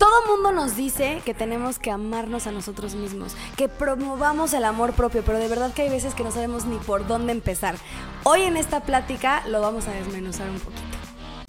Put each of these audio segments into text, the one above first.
Todo mundo nos dice que tenemos que amarnos a nosotros mismos, que promovamos el amor propio, pero de verdad que hay veces que no sabemos ni por dónde empezar. Hoy en esta plática lo vamos a desmenuzar un poquito.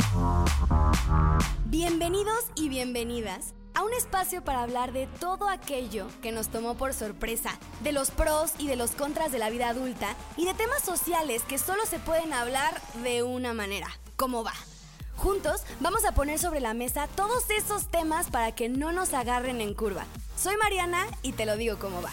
Bienvenidos y bienvenidas a un espacio para hablar de todo aquello que nos tomó por sorpresa, de los pros y de los contras de la vida adulta y de temas sociales que solo se pueden hablar de una manera, ¿cómo va? Juntos vamos a poner sobre la mesa todos esos temas para que no nos agarren en curva. Soy Mariana y te lo digo cómo va.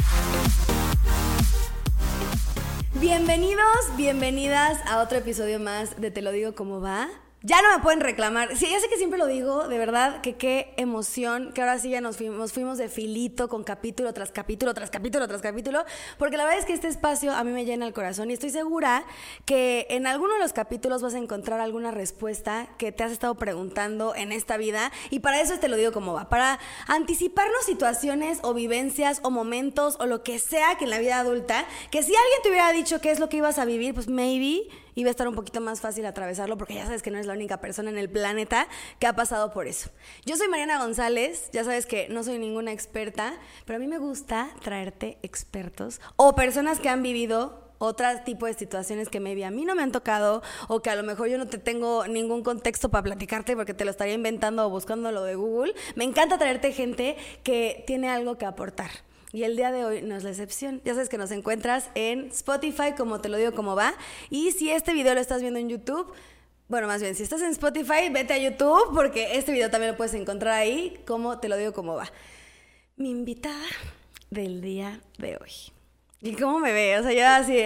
Bienvenidos, bienvenidas a otro episodio más de Te lo digo cómo va. Ya no me pueden reclamar. Sí, ya sé que siempre lo digo, de verdad, que qué emoción, que ahora sí ya nos fuimos de filito con capítulo tras capítulo, tras capítulo, tras capítulo, porque la verdad es que este espacio a mí me llena el corazón y estoy segura que en alguno de los capítulos vas a encontrar alguna respuesta que te has estado preguntando en esta vida, y para eso te lo digo cómo va, para anticiparnos situaciones o vivencias o momentos o lo que sea que en la vida adulta, que si alguien te hubiera dicho qué es lo que ibas a vivir, pues maybe iba a estar un poquito más fácil atravesarlo, porque ya sabes que no eres la única persona en el planeta que ha pasado por eso. Yo soy Mariana González, ya sabes que no soy ninguna experta, pero a mí me gusta traerte expertos o personas que han vivido otro tipo de situaciones que maybe a mí no me han tocado, o que a lo mejor yo no te tengo ningún contexto para platicarte porque te lo estaría inventando o buscando lo de Google. Me encanta traerte gente que tiene algo que aportar. Y el día de hoy no es la excepción. Ya sabes que nos encuentras en Spotify, como te lo digo cómo va. Y si este video lo estás viendo en YouTube, bueno, más bien, si estás en Spotify, vete a YouTube, porque este video también lo puedes encontrar ahí, como te lo digo cómo va. Mi invitada del día de hoy. ¿Y cómo me ve? O sea, yo así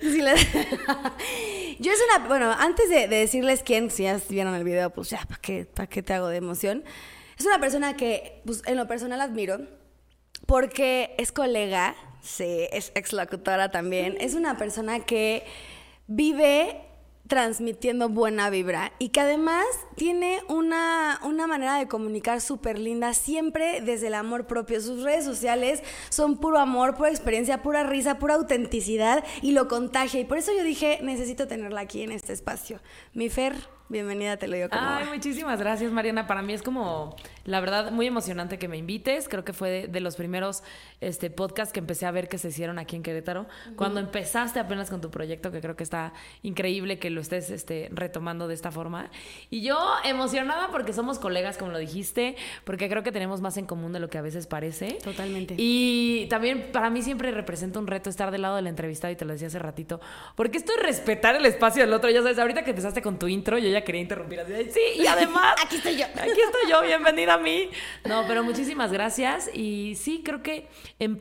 yo es una... Bueno, antes de decirles quién, si ya vieron el video, pues ya, ¿para qué te hago de emoción? Es una persona que, pues, en lo personal admiro, porque es colega, sí, es exlocutora también. Es una persona que vive transmitiendo buena vibra y que además tiene una manera de comunicar súper linda, siempre desde el amor propio. Sus redes sociales son puro amor, pura experiencia, pura risa, pura autenticidad, y lo contagia. Y por eso yo dije, necesito tenerla aquí en este espacio. Mi Fer, bienvenida, te lo digo como Ay, muchísimas gracias, Mariana. Para mí es como, la verdad, muy emocionante que me invites. Creo que fue de los primeros podcasts que empecé a ver que se hicieron aquí en Querétaro. Cuando empezaste apenas con tu proyecto, que creo que está increíble que lo estés retomando de esta forma. Y yo emocionada porque somos colegas, como lo dijiste, porque creo que tenemos más en común de lo que a veces parece. Totalmente. Y también para mí siempre representa un reto estar del lado del entrevistado, y te lo decía hace ratito, porque esto es respetar el espacio del otro. Ya sabes, ahorita que empezaste con tu intro, yo ya quería interrumpir así. Sí, y además aquí estoy yo, bienvenida a mí. No, pero muchísimas gracias. Y sí, creo que en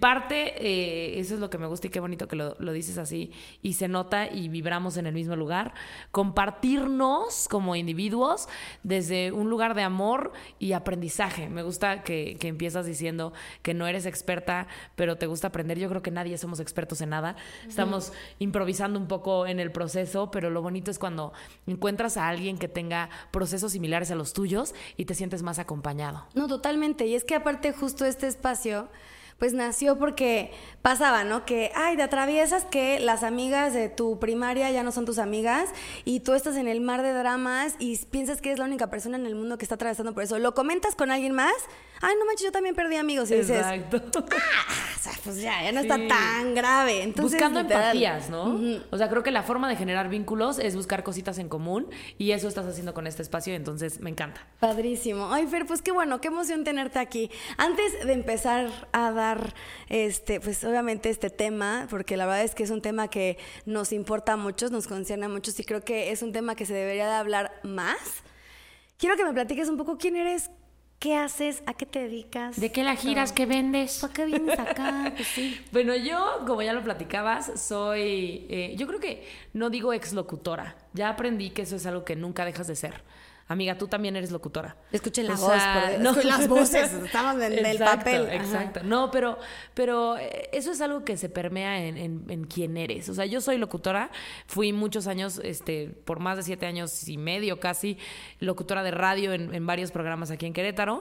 parte eso es lo que me gusta, y qué bonito que lo dices así y se nota y vibramos en el mismo lugar. Compartirnos como individuos desde un lugar de amor y aprendizaje. Me gusta que empiezas diciendo que no eres experta, pero te gusta aprender. Yo creo que nadie somos expertos en nada. Estamos improvisando un poco en el proceso, pero lo bonito es cuando encuentras a alguien que tenga procesos similares a los tuyos y te sientes más acompañado. No, totalmente. Y es que aparte justo este espacio pues nació porque pasaba, ¿no? Que, te atraviesas que las amigas de tu primaria ya no son tus amigas y tú estás en el mar de dramas y piensas que eres la única persona en el mundo que está atravesando por eso. Lo comentas con alguien más, no manches, yo también perdí amigos. Y dices, exacto. O sea, pues ya no está tan grave. Entonces, buscando literal, empatías, ¿no? O sea, creo que la forma de generar vínculos es buscar cositas en común, y eso estás haciendo con este espacio, entonces me encanta. Padrísimo. Ay, Fer, pues qué bueno, qué emoción tenerte aquí. Antes de empezar a dar pues obviamente este tema, porque la verdad es que es un tema que nos importa a muchos, nos concierne a muchos, y creo que es un tema que se debería de hablar más. Quiero que me platiques un poco quién eres, qué haces, a qué te dedicas. ¿De qué la giras? ¿Qué vendes? ¿Por qué vienes acá? Pues sí. Bueno, yo, como ya lo platicabas, soy, yo creo que no digo exlocutora. Ya aprendí que eso es algo que nunca dejas de ser. Amiga, tú también eres locutora. Escuchen la voz, no, las voces, estamos en el papel. Exacto. No, pero eso es algo que se permea en quién eres. O sea, yo soy locutora, fui muchos años, por más de 7 años y medio casi, locutora de radio en varios programas aquí en Querétaro.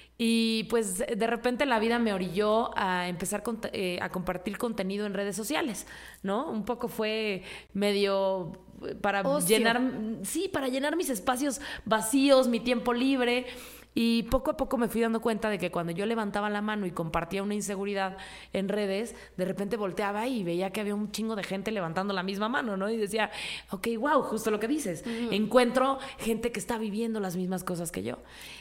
Y pues de repente la vida me orilló a empezar a compartir contenido en redes sociales, ¿no? Un poco fue medio para Ocio. llenar mis espacios vacíos, mi tiempo libre. Y poco a poco me fui dando cuenta de que cuando yo levantaba la mano y compartía una inseguridad en redes, de repente volteaba y veía que había un chingo de gente levantando la misma mano, ¿no? Y decía, ok, wow, justo lo que dices. Encuentro gente que está viviendo las mismas cosas que yo.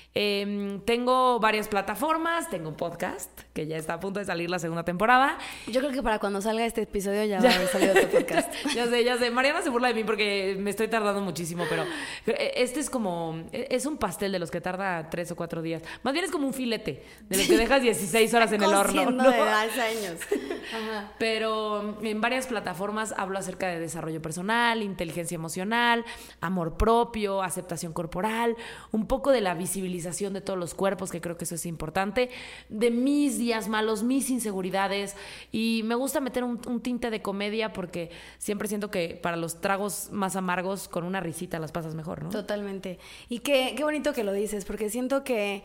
Tengo varias plataformas, tengo un podcast que ya está a punto de salir la segunda temporada. Yo creo que para cuando salga este episodio ya va a haber salido tu podcast. Ya sé. Mariana se burla de mí porque me estoy tardando muchísimo, pero este es como, es un pastel de los que tarda 3 o 4 días. Más bien es como un filete de los que dejas 16 horas en el horno, ¿no? De hace años. Ajá. Pero en varias plataformas hablo acerca de desarrollo personal, inteligencia emocional, amor propio, aceptación corporal, un poco de la visibilización de todos los cuerpos, que creo que eso es importante, de mis días malos, mis inseguridades, y me gusta meter un tinte de comedia porque siempre siento que para los tragos más amargos con una risita las pasas mejor, ¿no? Totalmente. Y qué bonito que lo dices, porque siento que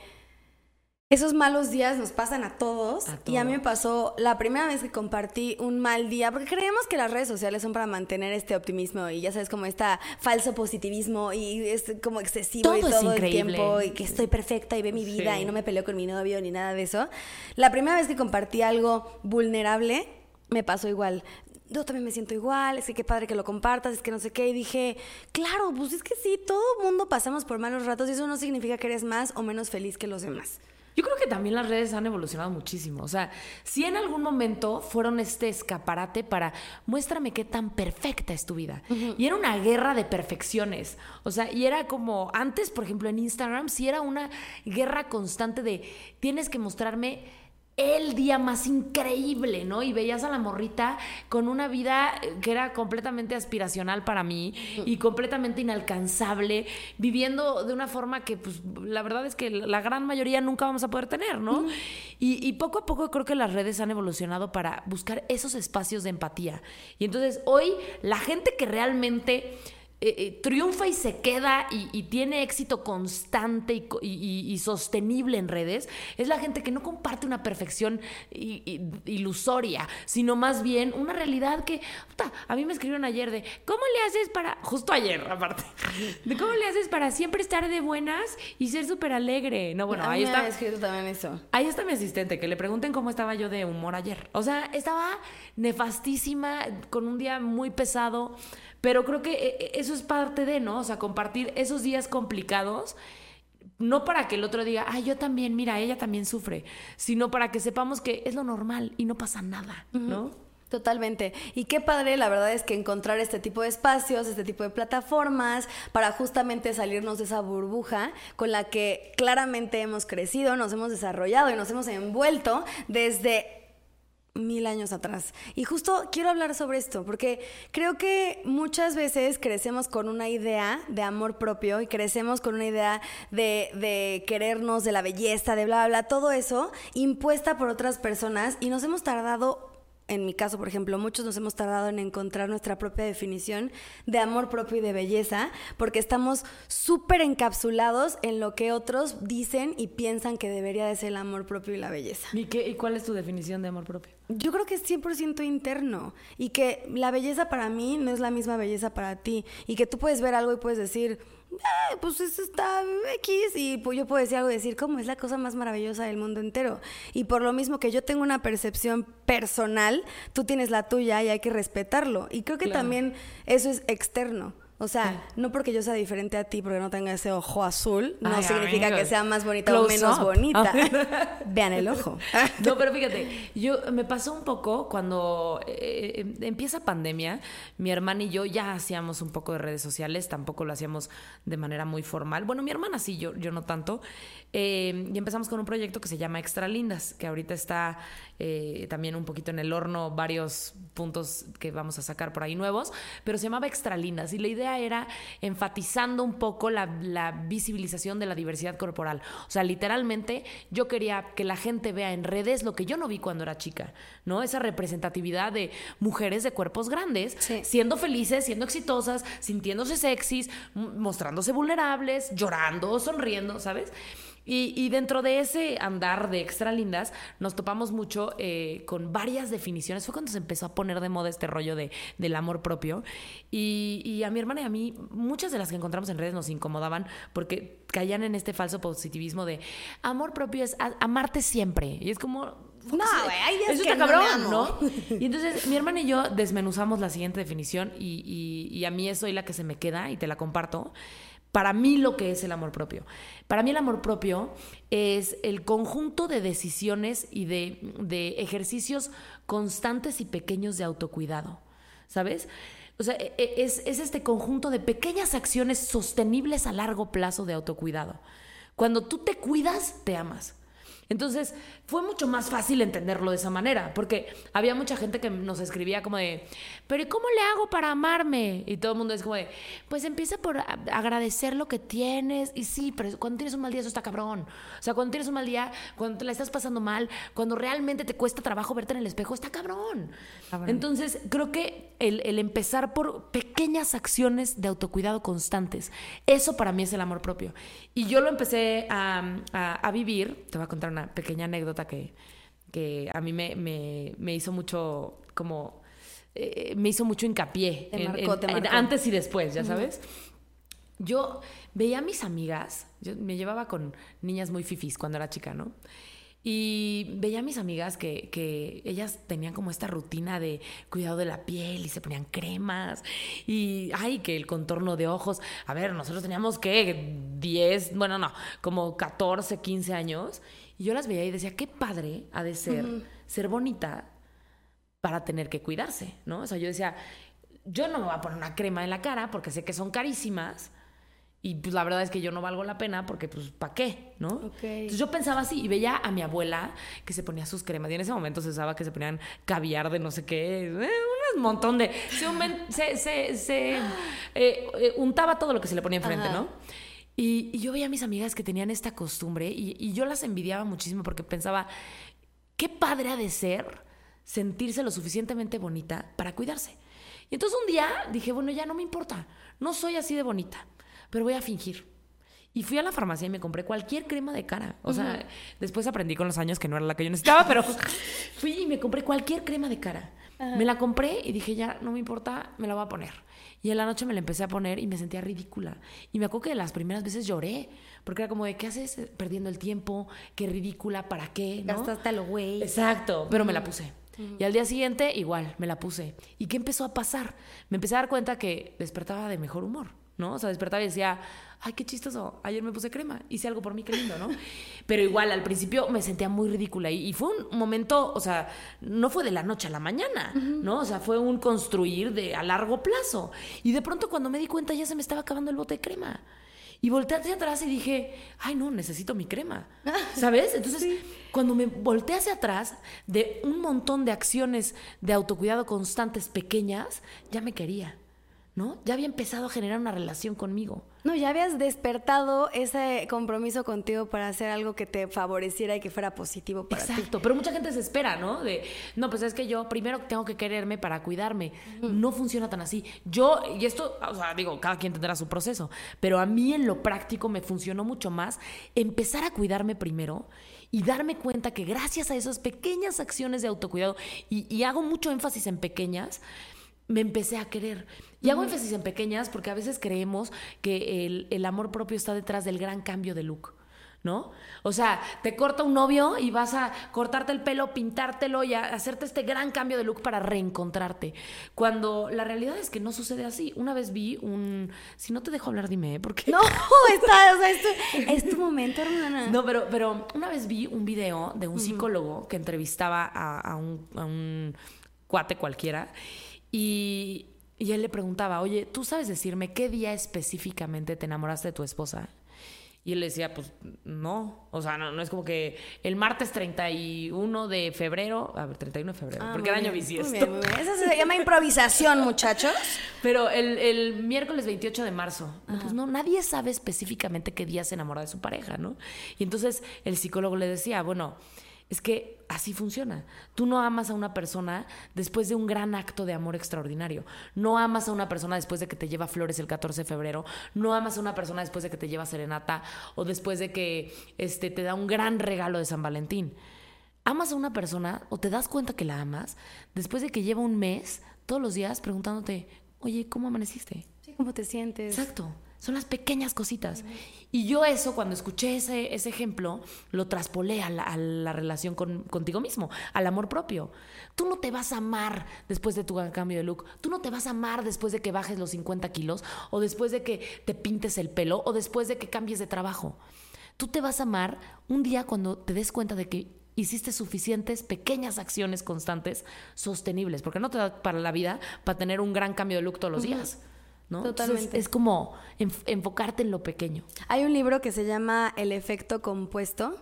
esos malos días nos pasan a todos. Y a mí me pasó la primera vez que compartí un mal día, porque creemos que las redes sociales son para mantener este optimismo y ya sabes, como este falso positivismo y es como excesivo todo y todo el tiempo y que estoy perfecta y ve mi vida y no me peleo con mi novio ni nada de eso. La primera vez que compartí algo vulnerable me pasó igual. Yo también me siento igual, es que qué padre que lo compartas, es que no sé qué. Y dije, claro, pues es que sí, todo el mundo pasamos por malos ratos y eso no significa que eres más o menos feliz que los demás. Yo creo que también las redes han evolucionado muchísimo. O sea, si en algún momento fueron este escaparate para muéstrame qué tan perfecta es tu vida. Y era una guerra de perfecciones. O sea, y era como antes, por ejemplo, en Instagram, sí era una guerra constante de tienes que mostrarme el día más increíble, ¿no? Y veías a la morrita con una vida que era completamente aspiracional para mí y completamente inalcanzable, viviendo de una forma que, pues, la verdad es que la gran mayoría nunca vamos a poder tener, ¿no? Y poco a poco creo que las redes han evolucionado para buscar esos espacios de empatía. Y entonces hoy la gente que realmente triunfa y se queda y tiene éxito constante y sostenible en redes, es la gente que no comparte una perfección ilusoria, sino más bien una realidad que, a mí me escribieron ayer de, ¿cómo le haces para, justo ayer aparte, de cómo le haces para siempre estar de buenas y ser súper alegre? No, bueno, ahí está. Me ha escrito también eso. Ahí está mi asistente, que le pregunten cómo estaba yo de humor ayer. O sea, estaba nefastísima, con un día muy pesado, pero creo que eso es parte de, ¿no? O sea, compartir esos días complicados, no para que el otro diga, yo también, mira, ella también sufre, sino para que sepamos que es lo normal y no pasa nada, ¿no? Totalmente. Y qué padre, la verdad es que encontrar este tipo de espacios, este tipo de plataformas, para justamente salirnos de esa burbuja con la que claramente hemos crecido, nos hemos desarrollado y nos hemos envuelto desde 1000 años atrás. Y justo quiero hablar sobre esto, porque creo que muchas veces crecemos con una idea de amor propio y crecemos con una idea de querernos, de la belleza, de bla, bla, bla, todo eso impuesta por otras personas y nos hemos tardado. En mi caso, por ejemplo, muchos nos hemos tardado en encontrar nuestra propia definición de amor propio y de belleza, porque estamos súper encapsulados en lo que otros dicen y piensan que debería de ser el amor propio y la belleza. ¿Y cuál es tu definición de amor propio? Yo creo que es 100% interno y que la belleza para mí no es la misma belleza para ti y que tú puedes ver algo y puedes decir, pues eso está X, y pues yo puedo decir algo y decir, ¿cómo? Es la cosa más maravillosa del mundo entero. Y por lo mismo que yo tengo una percepción personal, tú tienes la tuya y hay que respetarlo. Y creo que también eso es externo. O sea, no porque yo sea diferente a ti, porque no tenga ese ojo azul, no significa que sea más bonita o menos bonita. Vean el ojo. No, pero fíjate, me pasó un poco cuando empieza pandemia, mi hermana y yo ya hacíamos un poco de redes sociales, tampoco lo hacíamos de manera muy formal. Bueno, mi hermana sí, yo no tanto. Y empezamos con un proyecto que se llama Extra Lindas, que ahorita está también un poquito en el horno, varios puntos que vamos a sacar por ahí nuevos, pero se llamaba Extra Lindas y la idea era enfatizando un poco la visibilización de la diversidad corporal. O sea, literalmente yo quería que la gente vea en redes lo que yo no vi cuando era chica, ¿no? Esa representatividad de mujeres de cuerpos grandes, siendo felices, siendo exitosas, sintiéndose sexys, mostrándose vulnerables, llorando, sonriendo, ¿sabes? Y dentro de ese andar de extra lindas, nos topamos mucho con varias definiciones. Fue cuando se empezó a poner de moda este rollo del amor propio. Y a mi hermana y a mí, muchas de las que encontramos en redes nos incomodaban porque caían en este falso positivismo de amor propio es amarte siempre. Y es como... No, güey, hay días eso que está no cabrón, me amo. ¿no? Y entonces mi hermana y yo desmenuzamos la siguiente definición y a mí es hoy la que se me queda y te la comparto. Para mí lo que es el amor propio. Para mí el amor propio es el conjunto de decisiones y de ejercicios constantes y pequeños de autocuidado, ¿sabes? O sea, es este conjunto de pequeñas acciones sostenibles a largo plazo de autocuidado. Cuando tú te cuidas, te amas. Entonces, fue mucho más fácil entenderlo de esa manera, porque había mucha gente que nos escribía como de, pero ¿y cómo le hago para amarme? Y todo el mundo es como de, pues empieza por agradecer lo que tienes. Y sí, pero cuando tienes un mal día eso está cabrón. O sea, cuando tienes un mal día, cuando te la estás pasando mal, cuando realmente te cuesta trabajo verte en el espejo, está cabrón. Entonces, creo que el empezar por pequeñas acciones de autocuidado constantes, eso para mí es el amor propio. Y yo lo empecé a vivir. Te voy a contar una pequeña anécdota que a mí me hizo mucho como me hizo mucho hincapié te marcó. antes y después, ya sabes. Yo veía a mis amigas, yo me llevaba con niñas muy fifís cuando era chica, ¿no? Y veía a mis amigas que ellas tenían como esta rutina de cuidado de la piel y se ponían cremas y, ay, que el contorno de ojos. A ver, nosotros teníamos, ¿qué? 10, bueno, no, como 14, 15 años. Y yo las veía y decía, qué padre ha de ser, ser bonita para tener que cuidarse, ¿no? O sea, yo decía, yo no me voy a poner una crema en la cara porque sé que son carísimas. Y pues la verdad es que yo no valgo la pena porque pues ¿para qué? ¿No? Okay. Entonces yo pensaba así y veía a mi abuela que se ponía sus cremas y en ese momento se usaba que se ponían caviar de no sé qué, un montón de... Se untaba todo lo que se le ponía enfrente, ¿no? Y yo veía a mis amigas que tenían esta costumbre y yo las envidiaba muchísimo porque pensaba, qué padre ha de ser sentirse lo suficientemente bonita para cuidarse. Y entonces un día dije, bueno, ya no me importa, no soy así de bonita, pero voy a fingir. Y fui a la farmacia y me compré cualquier crema de cara. O sea, después aprendí con los años que no era la que yo necesitaba, pero fui y me compré cualquier crema de cara. Me la compré y dije, ya, no me importa, me la voy a poner. Y en la noche me la empecé a poner y me sentía ridícula. Y me acuerdo que las primeras veces lloré, porque era como de, ¿qué haces perdiendo el tiempo? Qué ridícula, ¿para qué? ¿No? Gastaste lo güey. Exacto, pero me la puse. Y al día siguiente, igual, me la puse. ¿Y qué empezó a pasar? Me empecé a dar cuenta que despertaba de mejor humor, ¿no? O sea, despertaba y decía, ay, qué chistoso, ayer me puse crema, hice algo por mí, qué lindo, ¿no? Pero igual, al principio me sentía muy ridícula y fue un momento, o sea, no fue de la noche a la mañana, ¿no? O sea, fue un construir a largo plazo. Y de pronto cuando me di cuenta ya se me estaba acabando el bote de crema. Y volteé hacia atrás y dije, ay, no, necesito mi crema, ¿sabes? Entonces, cuando me volteé hacia atrás de un montón de acciones de autocuidado constantes pequeñas, ya me quería, ¿no? Ya había empezado a generar una relación conmigo. No, ya habías despertado ese compromiso contigo para hacer algo que te favoreciera y que fuera positivo para ti. Exacto, pero mucha gente se espera, ¿no? No, pues es que yo primero tengo que quererme para cuidarme. No funciona tan así. Y esto, o sea, digo, cada quien tendrá su proceso, pero a mí en lo práctico me funcionó mucho más empezar a cuidarme primero y darme cuenta que gracias a esas pequeñas acciones de autocuidado, y hago mucho énfasis en pequeñas, me empecé a querer. Y hago énfasis en pequeñas porque a veces creemos que el amor propio está detrás del gran cambio de look, ¿no? O sea, te corta un novio y vas a cortarte el pelo, pintártelo y a hacerte este gran cambio de look para reencontrarte. Cuando la realidad es que no sucede así. Una vez vi Si no te dejo hablar, dime, porque... No, o sea, es tu momento, hermana. No, pero una vez vi un video de un psicólogo que entrevistaba a un cuate cualquiera. Y él le preguntaba, oye, ¿tú sabes decirme qué día específicamente te enamoraste de tu esposa? Y él le decía, pues no. O sea, no es como que el martes 31 de febrero... A ver, 31 de febrero, porque era año bisiesto. Muy bien. Eso se llama improvisación, muchachos. Pero el miércoles 28 de marzo. No, pues no, nadie sabe específicamente qué día se enamora de su pareja, ¿no? Y entonces el psicólogo le decía, bueno... es que así funciona. Tú no amas a una persona después de un gran acto de amor extraordinario. No amas a una persona después de que te lleva flores el 14 de febrero. No amas a una persona después de que te lleva serenata o después de que te da un gran regalo de San Valentín. Amas a una persona o te das cuenta que la amas después de que lleva un mes todos los días preguntándote, oye, ¿cómo amaneciste? Sí, ¿cómo te sientes? Exacto. Son las pequeñas cositas. Y yo eso, cuando escuché ese ejemplo, lo traspolé a la relación contigo mismo, al amor propio. Tú no te vas a amar después de tu cambio de look. Tú no te vas a amar después de que bajes los 50 kilos o después de que te pintes el pelo o después de que cambies de trabajo. Tú te vas a amar un día cuando te des cuenta de que hiciste suficientes pequeñas acciones constantes sostenibles, porque no te da para la vida para tener un gran cambio de look todos los días. ¿No? Totalmente. Entonces, es como enfocarte en lo pequeño. Hay un libro que se llama El efecto compuesto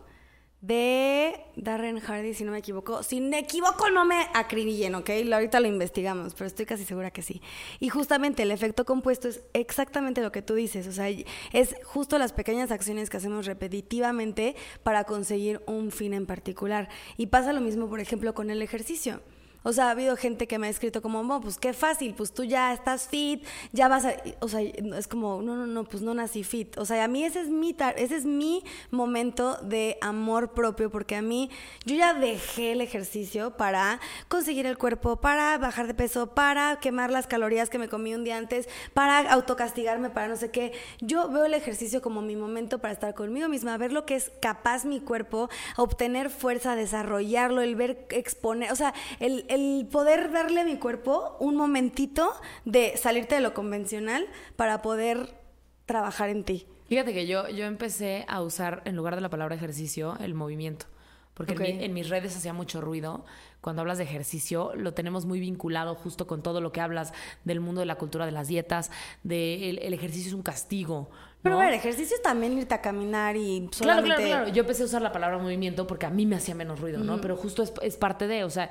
de Darren Hardy, si no me equivoco. Si me equivoco, no me acribillen, ¿ok? Ahorita lo investigamos, pero estoy casi segura que sí. Y justamente el efecto compuesto es exactamente lo que tú dices. O sea, es justo las pequeñas acciones que hacemos repetitivamente para conseguir un fin en particular. Y pasa lo mismo, por ejemplo, con el ejercicio. O sea, ha habido gente que me ha escrito como, oh, pues qué fácil, pues tú ya estás fit, ya vas a... O sea, es como, no, pues no nací fit. O sea, a mí ese es mi momento de amor propio, porque a mí, yo ya dejé el ejercicio para conseguir el cuerpo, para bajar de peso, para quemar las calorías que me comí un día antes, para autocastigarme, para no sé qué. Yo veo el ejercicio como mi momento para estar conmigo misma, ver lo que es capaz mi cuerpo, obtener fuerza, desarrollarlo, el ver, exponer, o sea, el poder darle a mi cuerpo un momentito de salirte de lo convencional para poder trabajar en ti. Fíjate que yo empecé a usar, en lugar de la palabra ejercicio, el movimiento. Porque en mis redes hacía mucho ruido. Cuando hablas de ejercicio, lo tenemos muy vinculado justo con todo lo que hablas del mundo de la cultura de las dietas, el ejercicio es un castigo, ¿no? Pero a ver, ejercicio es también irte a caminar y solamente... Claro. Yo empecé a usar la palabra movimiento porque a mí me hacía menos ruido, ¿no? Pero justo es parte de, o sea,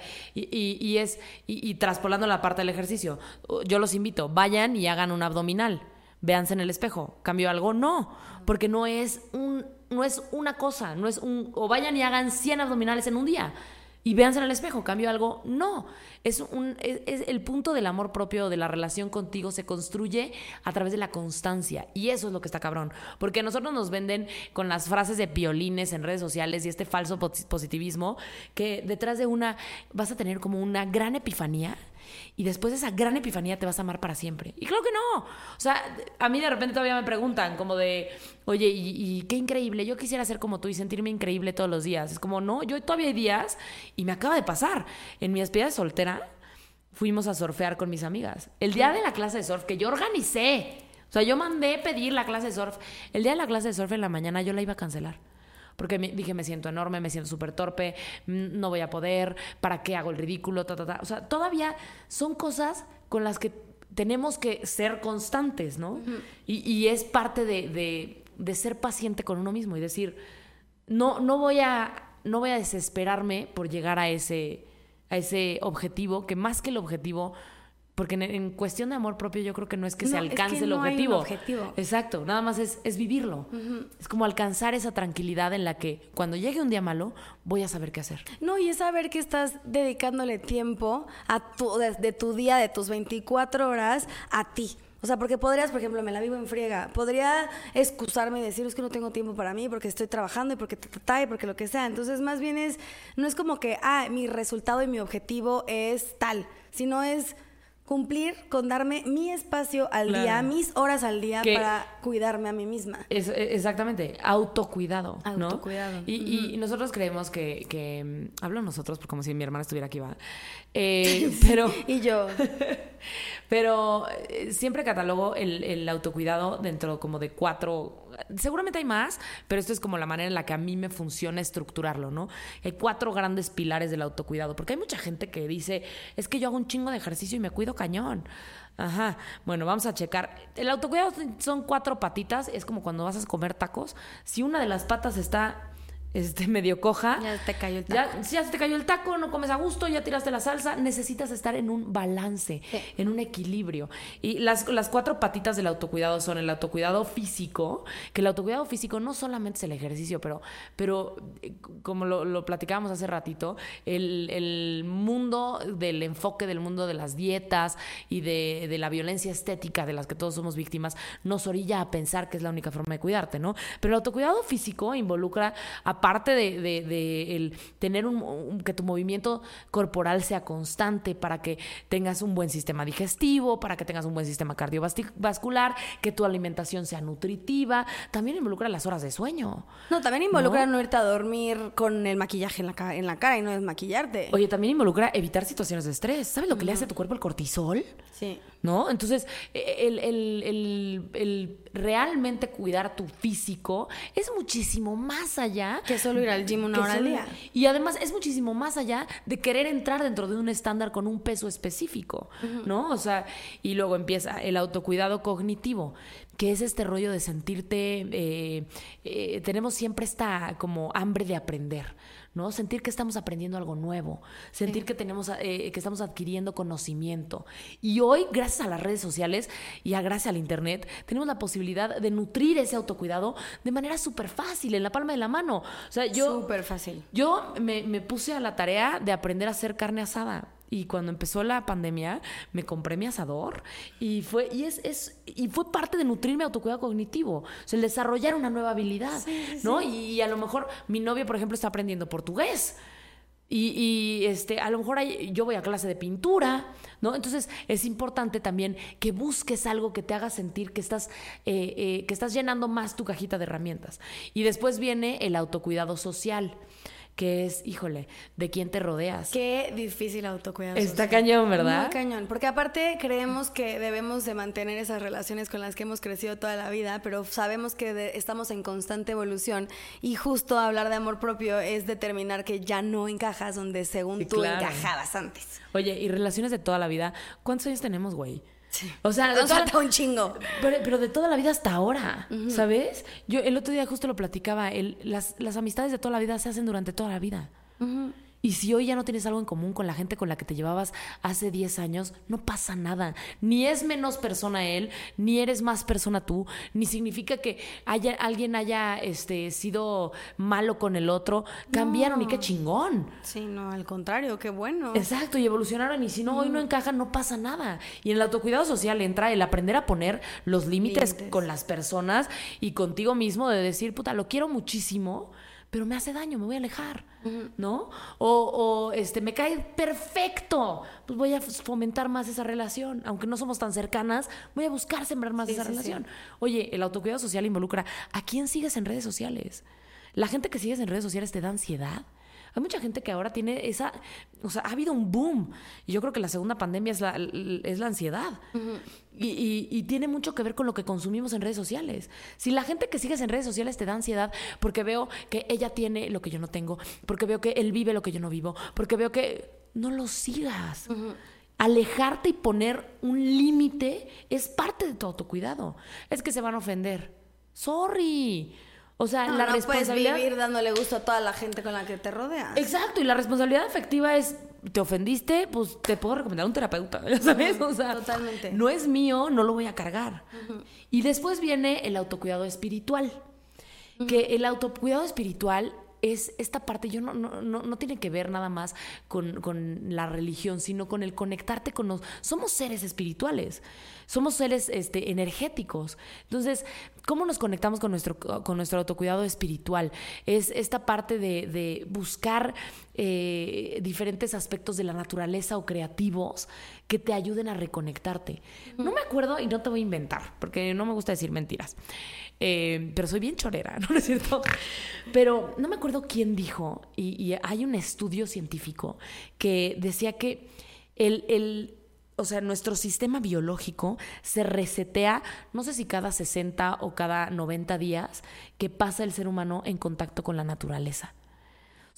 y traspolando la parte del ejercicio. Yo los invito, vayan y hagan un abdominal. Véanse en el espejo. ¿Cambió algo? No, porque no es una cosa, o vayan y hagan 100 abdominales en un día y véanse en el espejo, ¿cambió algo? No, es el punto del amor propio, de la relación contigo, se construye a través de la constancia, y eso es lo que está cabrón, porque nosotros nos venden con las frases de piolines en redes sociales y este falso positivismo, que detrás de vas a tener como una gran epifanía, y después de esa gran epifanía te vas a amar para siempre. Y claro que no. O sea, a mí de repente todavía me preguntan como de, oye, y qué increíble, yo quisiera ser como tú y sentirme increíble todos los días. Es como, no, yo todavía hay días, y me acaba de pasar. En mi despedida de soltera fuimos a surfear con mis amigas. El día de la clase de surf que yo organicé, o sea, yo mandé pedir la clase de surf. El día de la clase de surf en la mañana yo la iba a cancelar. Porque dije, me siento enorme, me siento súper torpe, no voy a poder, ¿para qué hago el ridículo? O sea, todavía son cosas con las que tenemos que ser constantes, ¿no? Uh-huh. Y es parte de ser paciente con uno mismo y decir, no voy a desesperarme por llegar a ese objetivo, que más que el objetivo... Porque en cuestión de amor propio yo creo que no es que se alcance el objetivo. Hay un objetivo. Exacto, nada más es vivirlo. Uh-huh. Es como alcanzar esa tranquilidad en la que cuando llegue un día malo voy a saber qué hacer. No, y es saber que estás dedicándole tiempo de tu día, de tus 24 horas a ti. O sea, porque podrías, por ejemplo, me la vivo en friega, podría excusarme y decir, es que no tengo tiempo para mí porque estoy trabajando y porque y porque lo que sea. Entonces, más bien no es como que, mi resultado y mi objetivo es tal, sino es cumplir con darme mi espacio al día, mis horas al día para cuidarme a mí misma. Exactamente, autocuidado, ¿no? Autocuidado. Y nosotros creemos que hablo nosotros como si mi hermana estuviera aquí, ¿va? Pero y yo. Pero siempre catalogo el autocuidado dentro como de 4... Seguramente hay más, pero esto es como la manera en la que a mí me funciona estructurarlo, ¿no? Hay 4 grandes pilares del autocuidado, porque hay mucha gente que dice, es que yo hago un chingo de ejercicio y me cuido cañón. Ajá, bueno, vamos a checar. El autocuidado son 4 patitas, es como cuando vas a comer tacos. Si una de las patas está medio coja. Ya te cayó el taco. Ya se te cayó el taco, no comes a gusto, ya tiraste la salsa. Necesitas estar en un balance, en un equilibrio. Y las 4 patitas del autocuidado son el autocuidado físico, que el autocuidado físico no solamente es el ejercicio, pero como lo platicábamos hace ratito, el mundo del enfoque del mundo de las dietas y de la violencia estética de las que todos somos víctimas nos orilla a pensar que es la única forma de cuidarte, ¿no? Pero el autocuidado físico involucra, aparte de el tener que tu movimiento corporal sea constante para que tengas un buen sistema digestivo, para que tengas un buen sistema cardiovascular, que tu alimentación sea nutritiva, también involucra las horas de sueño. No, también involucra no irte a dormir con el maquillaje en la cara y no desmaquillarte. Oye, también involucra evitar situaciones de estrés. ¿Sabes lo que le hace a tu cuerpo el cortisol? Sí. ¿No? Entonces, el realmente cuidar tu físico es muchísimo más allá que solo ir al gym una hora al día. Y además es muchísimo más allá de querer entrar dentro de un estándar con un peso específico, ¿no? O sea, y luego empieza el autocuidado cognitivo, que es este rollo de sentirte... tenemos siempre esta como hambre de aprender, ¿no? Sentir que estamos aprendiendo algo nuevo, sentir que estamos adquiriendo conocimiento. Y hoy, gracias a las redes sociales y gracias al internet, tenemos la posibilidad de nutrir ese autocuidado de manera súper fácil, en la palma de la mano. O sea, súper fácil. Yo me puse a la tarea de aprender a hacer carne asada. Y cuando empezó la pandemia, me compré mi asador y fue parte de nutrir mi autocuidado cognitivo. O sea, el desarrollar una nueva habilidad, ¿no? Y a lo mejor mi novio, por ejemplo, está aprendiendo portugués. Y a lo mejor yo voy a clase de pintura, ¿no? Entonces es importante también que busques algo que te haga sentir que estás llenando más tu cajita de herramientas. Y después viene el autocuidado social, que es, híjole, ¿de quién te rodeas? Qué difícil autocuidado. Está cañón, ¿verdad? Muy cañón, porque aparte creemos que debemos de mantener esas relaciones con las que hemos crecido toda la vida, pero sabemos que estamos en constante evolución y justo hablar de amor propio es determinar que ya no encajas donde según tú encajabas antes. Oye, y relaciones de toda la vida, ¿cuántos años tenemos, güey? Sí. O sea, un chingo. Pero de toda la vida hasta ahora, ¿sabes? Yo el otro día justo lo platicaba, las amistades de toda la vida se hacen durante toda la vida. Y si hoy ya no tienes algo en común con la gente con la que te llevabas hace 10 años, no pasa nada. Ni es menos persona él, ni eres más persona tú, ni significa que alguien haya sido malo con el otro. Cambiaron y qué chingón. Sí, no, al contrario, qué bueno. Exacto, y evolucionaron. Y si no, hoy no encajan, no pasa nada. Y en el autocuidado social entra el aprender a poner los límites con las personas y contigo mismo, de decir, puta, lo quiero muchísimo, pero me hace daño, me voy a alejar, ¿no? O me cae perfecto, pues voy a fomentar más esa relación. Aunque no somos tan cercanas, voy a buscar sembrar más esa relación. Oye, el autocuidado social involucra a quién sigues en redes sociales. La gente que sigues en redes sociales te da ansiedad. Hay mucha gente que ahora tiene ha habido un boom. Y yo creo que la segunda pandemia es la ansiedad. Y tiene mucho que ver con lo que consumimos en redes sociales. Si la gente que sigues en redes sociales te da ansiedad porque veo que ella tiene lo que yo no tengo, porque veo que él vive lo que yo no vivo, porque veo que... No lo sigas. Alejarte y poner un límite es parte de tu autocuidado. Es que se van a ofender. Sorry. O sea, la responsabilidad... puedes vivir dándole gusto a toda la gente con la que te rodeas. Exacto, y la responsabilidad afectiva es, te ofendiste, pues te puedo recomendar un terapeuta, ¿sabes? O sea, totalmente. No es mío, no lo voy a cargar. Y después viene el autocuidado espiritual, que el autocuidado espiritual es esta parte, no tiene que ver nada más con la religión, sino con el conectarte con somos seres espirituales, somos seres energéticos. Entonces, ¿cómo nos conectamos con nuestro autocuidado espiritual? Es esta parte de buscar diferentes aspectos de la naturaleza o creativos que te ayuden a reconectarte. No me acuerdo, y no te voy a inventar, porque no me gusta decir mentiras, pero soy bien chorera, ¿no es cierto? Pero no me acuerdo quién dijo, y hay un estudio científico que decía que o sea, nuestro sistema biológico se resetea, no sé si cada 60 o cada 90 días que pasa el ser humano en contacto con la naturaleza.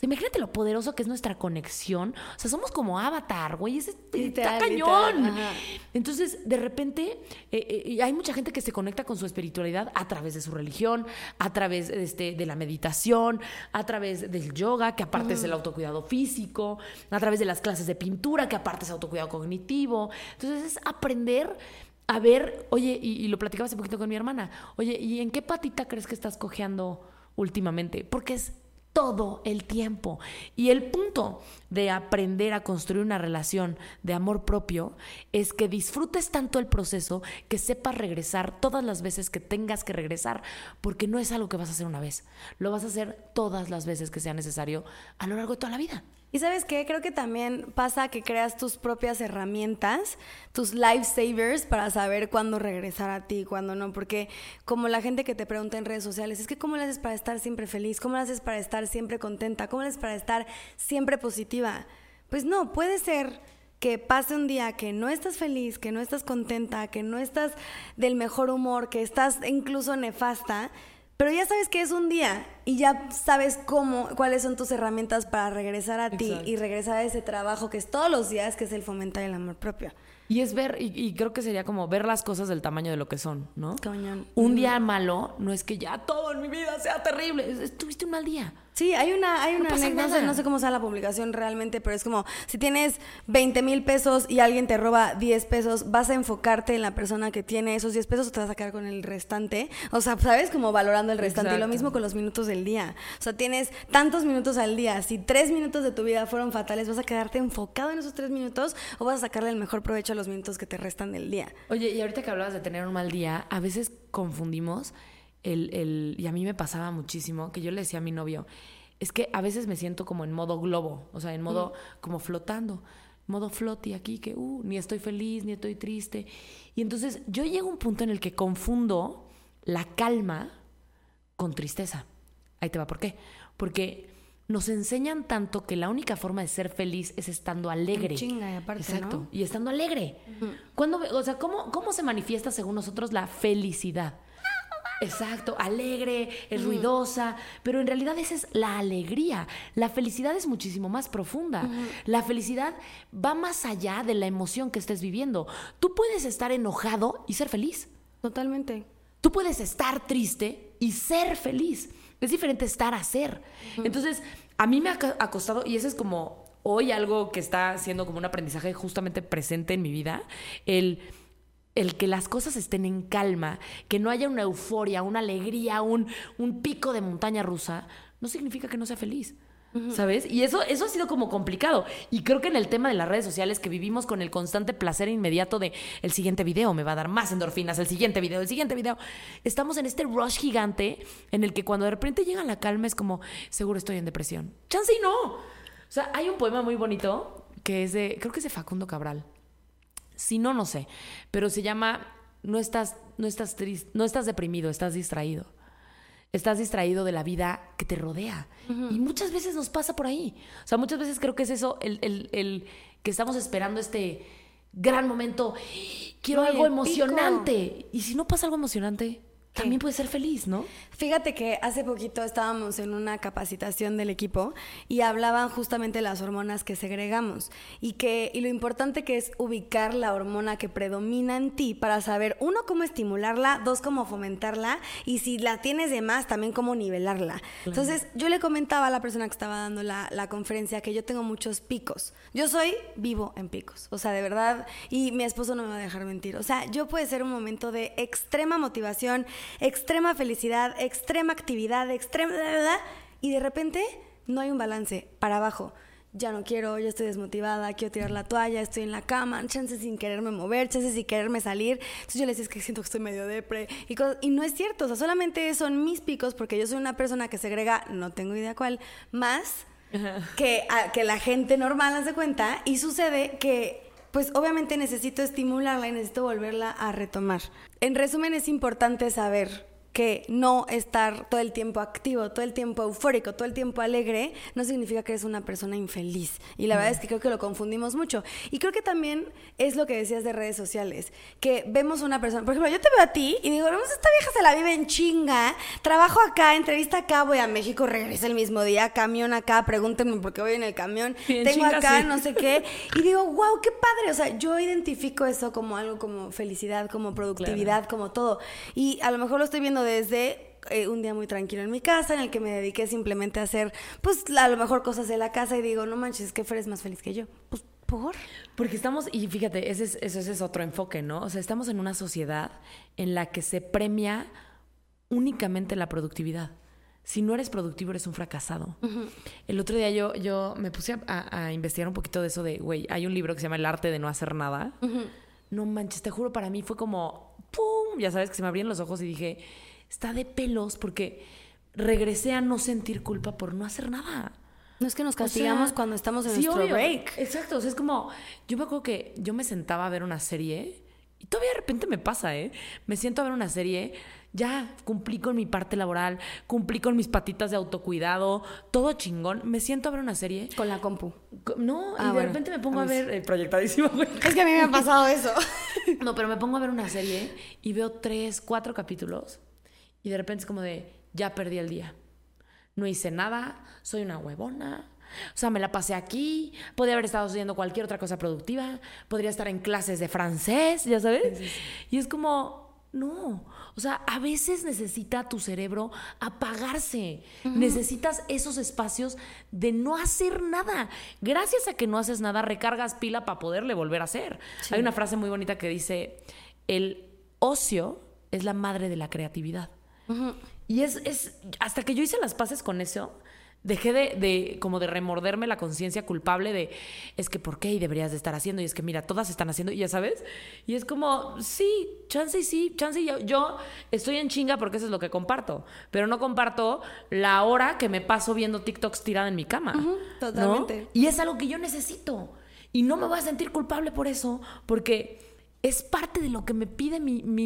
Imagínate lo poderoso que es nuestra conexión. O sea, somos como Avatar, güey. Está Literal, cañón. literal, ajá. Entonces, de repente, hay mucha gente que se conecta con su espiritualidad a través de su religión, a través de la meditación, a través del yoga, que aparte es el autocuidado físico, a través de las clases de pintura, que aparte es autocuidado cognitivo. Entonces, es aprender a ver, oye, y lo platicaba hace poquito con mi hermana, oye, ¿y en qué patita crees que estás cojeando últimamente? Porque es todo el tiempo. Y el punto de aprender a construir una relación de amor propio es que disfrutes tanto el proceso que sepas regresar todas las veces que tengas que regresar, porque no es algo que vas a hacer una vez, lo vas a hacer todas las veces que sea necesario a lo largo de toda la vida. Y ¿sabes qué? Creo que también pasa que creas tus propias herramientas, tus lifesavers para saber cuándo regresar a ti y cuándo no. Porque como la gente que te pregunta en redes sociales, es que ¿cómo le haces para estar siempre feliz? ¿Cómo le haces para estar siempre contenta? ¿Cómo le haces para estar siempre positiva? Pues no, puede ser que pase un día que no estás feliz, que no estás contenta, que no estás del mejor humor, que estás incluso nefasta, pero ya sabes que es un día y ya sabes cuáles son tus herramientas para regresar a ti. Exacto. Y regresar a ese trabajo que es todos los días, que es el fomentar el amor propio. Y es ver, y creo que sería como ver las cosas del tamaño de lo que son, ¿no? Cañón. Un día malo no es que ya todo en mi vida sea terrible. Tuviste un mal día. Sí, hay una anécdota, no sé cómo sea la publicación realmente, pero es como, si tienes 20,000 pesos y alguien te roba 10 pesos, ¿vas a enfocarte en la persona que tiene esos 10 pesos o te vas a quedar con el restante? O sea, ¿sabes? Como valorando el restante. Exacto. Y lo mismo con los minutos del día. O sea, tienes tantos minutos al día. Si 3 minutos de tu vida fueron fatales, ¿vas a quedarte enfocado en esos 3 minutos o vas a sacarle el mejor provecho a los minutos que te restan del día? Oye, y ahorita que hablabas de tener un mal día, a veces confundimos y a mí me pasaba muchísimo, que yo le decía a mi novio, es que a veces me siento como en modo globo, o sea, en modo como flotando, modo floaty aquí, que ni estoy feliz, ni estoy triste. Y entonces yo llego a un punto en el que confundo la calma con tristeza. Ahí te va, ¿por qué? Porque nos enseñan tanto que la única forma de ser feliz es estando alegre. Chinga, y aparte, exacto, ¿no? Y estando alegre. O sea, ¿cómo se manifiesta según nosotros la felicidad? Exacto, alegre, es ruidosa, pero en realidad esa es la alegría. La felicidad es muchísimo más profunda. La felicidad va más allá de la emoción que estés viviendo. Tú puedes estar enojado y ser feliz. Totalmente. Tú puedes estar triste y ser feliz. Es diferente estar a ser. Entonces, a mí me ha costado, y eso es como hoy algo que está siendo como un aprendizaje justamente presente en mi vida, el que las cosas estén en calma, que no haya una euforia, una alegría, un pico de montaña rusa, no significa que no sea feliz, ¿sabes? Y eso ha sido como complicado. Y creo que en el tema de las redes sociales, que vivimos con el constante placer inmediato de el siguiente video me va a dar más endorfinas, el siguiente video, estamos en este rush gigante en el que cuando de repente llega la calma es como, seguro estoy en depresión. ¡Chance y no! O sea, hay un poema muy bonito que es creo que es de Facundo Cabral. Si no, no sé, pero se llama no estás triste, no estás deprimido, estás distraído. Estás distraído de la vida que te rodea. Y muchas veces nos pasa por ahí. O sea, muchas veces creo que es eso, el que estamos esperando este gran momento. Quiero algo emocionante. Pico. Y si no pasa algo emocionante, también puede ser feliz, ¿no? Fíjate que hace poquito estábamos en una capacitación del equipo y hablaban justamente de las hormonas que segregamos y lo importante que es ubicar la hormona que predomina en ti para saber, 1, cómo estimularla, 2, cómo fomentarla y si la tienes de más, también cómo nivelarla. Claro. Entonces, yo le comentaba a la persona que estaba dando la conferencia que yo tengo muchos picos. Yo soy vivo en picos, o sea, de verdad, y mi esposo no me va a dejar mentir. O sea, yo puede ser un momento de extrema motivación, extrema felicidad, extrema actividad, y de repente no hay un balance, para abajo. Ya no quiero, ya estoy desmotivada, quiero tirar la toalla, estoy en la cama, chances sin quererme mover, chances sin quererme salir. Entonces yo le decía, es que siento que estoy medio depre y no es cierto, o sea, solamente son mis picos porque yo soy una persona que segrega, no tengo idea cuál, más que la gente normal hace cuenta, y sucede que pues obviamente necesito estimularla y necesito volverla a retomar. En resumen, es importante saber que no estar todo el tiempo activo, todo el tiempo eufórico, todo el tiempo alegre, no significa que eres una persona infeliz. Y la verdad es que creo que lo confundimos mucho. Y creo que también es lo que decías de redes sociales, que vemos una persona, por ejemplo, yo te veo a ti y digo, no, esta vieja se la vive en chinga, trabajo acá, entrevista acá, voy a México, regreso el mismo día, camión acá, pregúntenme por qué voy en el camión, Bien tengo chinga, acá, sí. no sé qué, y digo, wow, qué padre, o sea, yo identifico eso como algo como felicidad, como productividad, como todo. Y a lo mejor lo estoy viendo desde un día muy tranquilo en mi casa, en el que me dediqué simplemente a hacer, pues, a lo mejor cosas de la casa y digo, no manches, que Fer es más feliz que yo. Pues, ¿por? Porque estamos, y fíjate, ese es otro enfoque, ¿no? O sea, estamos en una sociedad en la que se premia únicamente la productividad. Si no eres productivo, eres un fracasado. Uh-huh. El otro día yo me puse a investigar un poquito de eso de, güey, hay un libro que se llama El arte de no hacer nada. Uh-huh. No manches, te juro, para mí fue como, ¡pum! Ya sabes, que se me abrieron los ojos y dije, está de pelos, porque regresé a no sentir culpa por no hacer nada. No es que nos castigamos, o sea, cuando estamos en nuestro break. Exacto, o sea, es como, yo me acuerdo que yo me sentaba a ver una serie y todavía de repente me pasa, me siento a ver una serie, ya cumplí con mi parte laboral, cumplí con mis patitas de autocuidado, todo chingón, me siento a ver una serie. Con la compu. No, y de repente me pongo a ver, proyectadísimo, güey. Es que a mí me ha pasado eso. No, pero me pongo a ver una serie y veo 3, 4 capítulos y de repente es como de, ya perdí el día. No hice nada, soy una huevona. O sea, me la pasé aquí, podría haber estado haciendo cualquier otra cosa productiva, podría estar en clases de francés, ya sabes. Sí. Y es como, no. O sea, a veces necesita tu cerebro apagarse. Uh-huh. Necesitas esos espacios de no hacer nada. Gracias a que no haces nada, recargas pila para poderle volver a hacer. Sí. Hay una frase muy bonita que dice, el ocio es la madre de la creatividad. Uh-huh. Y es hasta que yo hice las paces con eso, dejé de como de remorderme la conciencia culpable de, es que ¿por qué? Y deberías de estar haciendo, y es que mira, todas están haciendo, y ya sabes, y es como, sí, chance yo estoy en chinga porque eso es lo que comparto, pero no comparto la hora que me paso viendo TikToks tirada en mi cama. Uh-huh, totalmente. ¿No? Y es algo que yo necesito, y no me voy a sentir culpable por eso, porque es parte de lo que me pide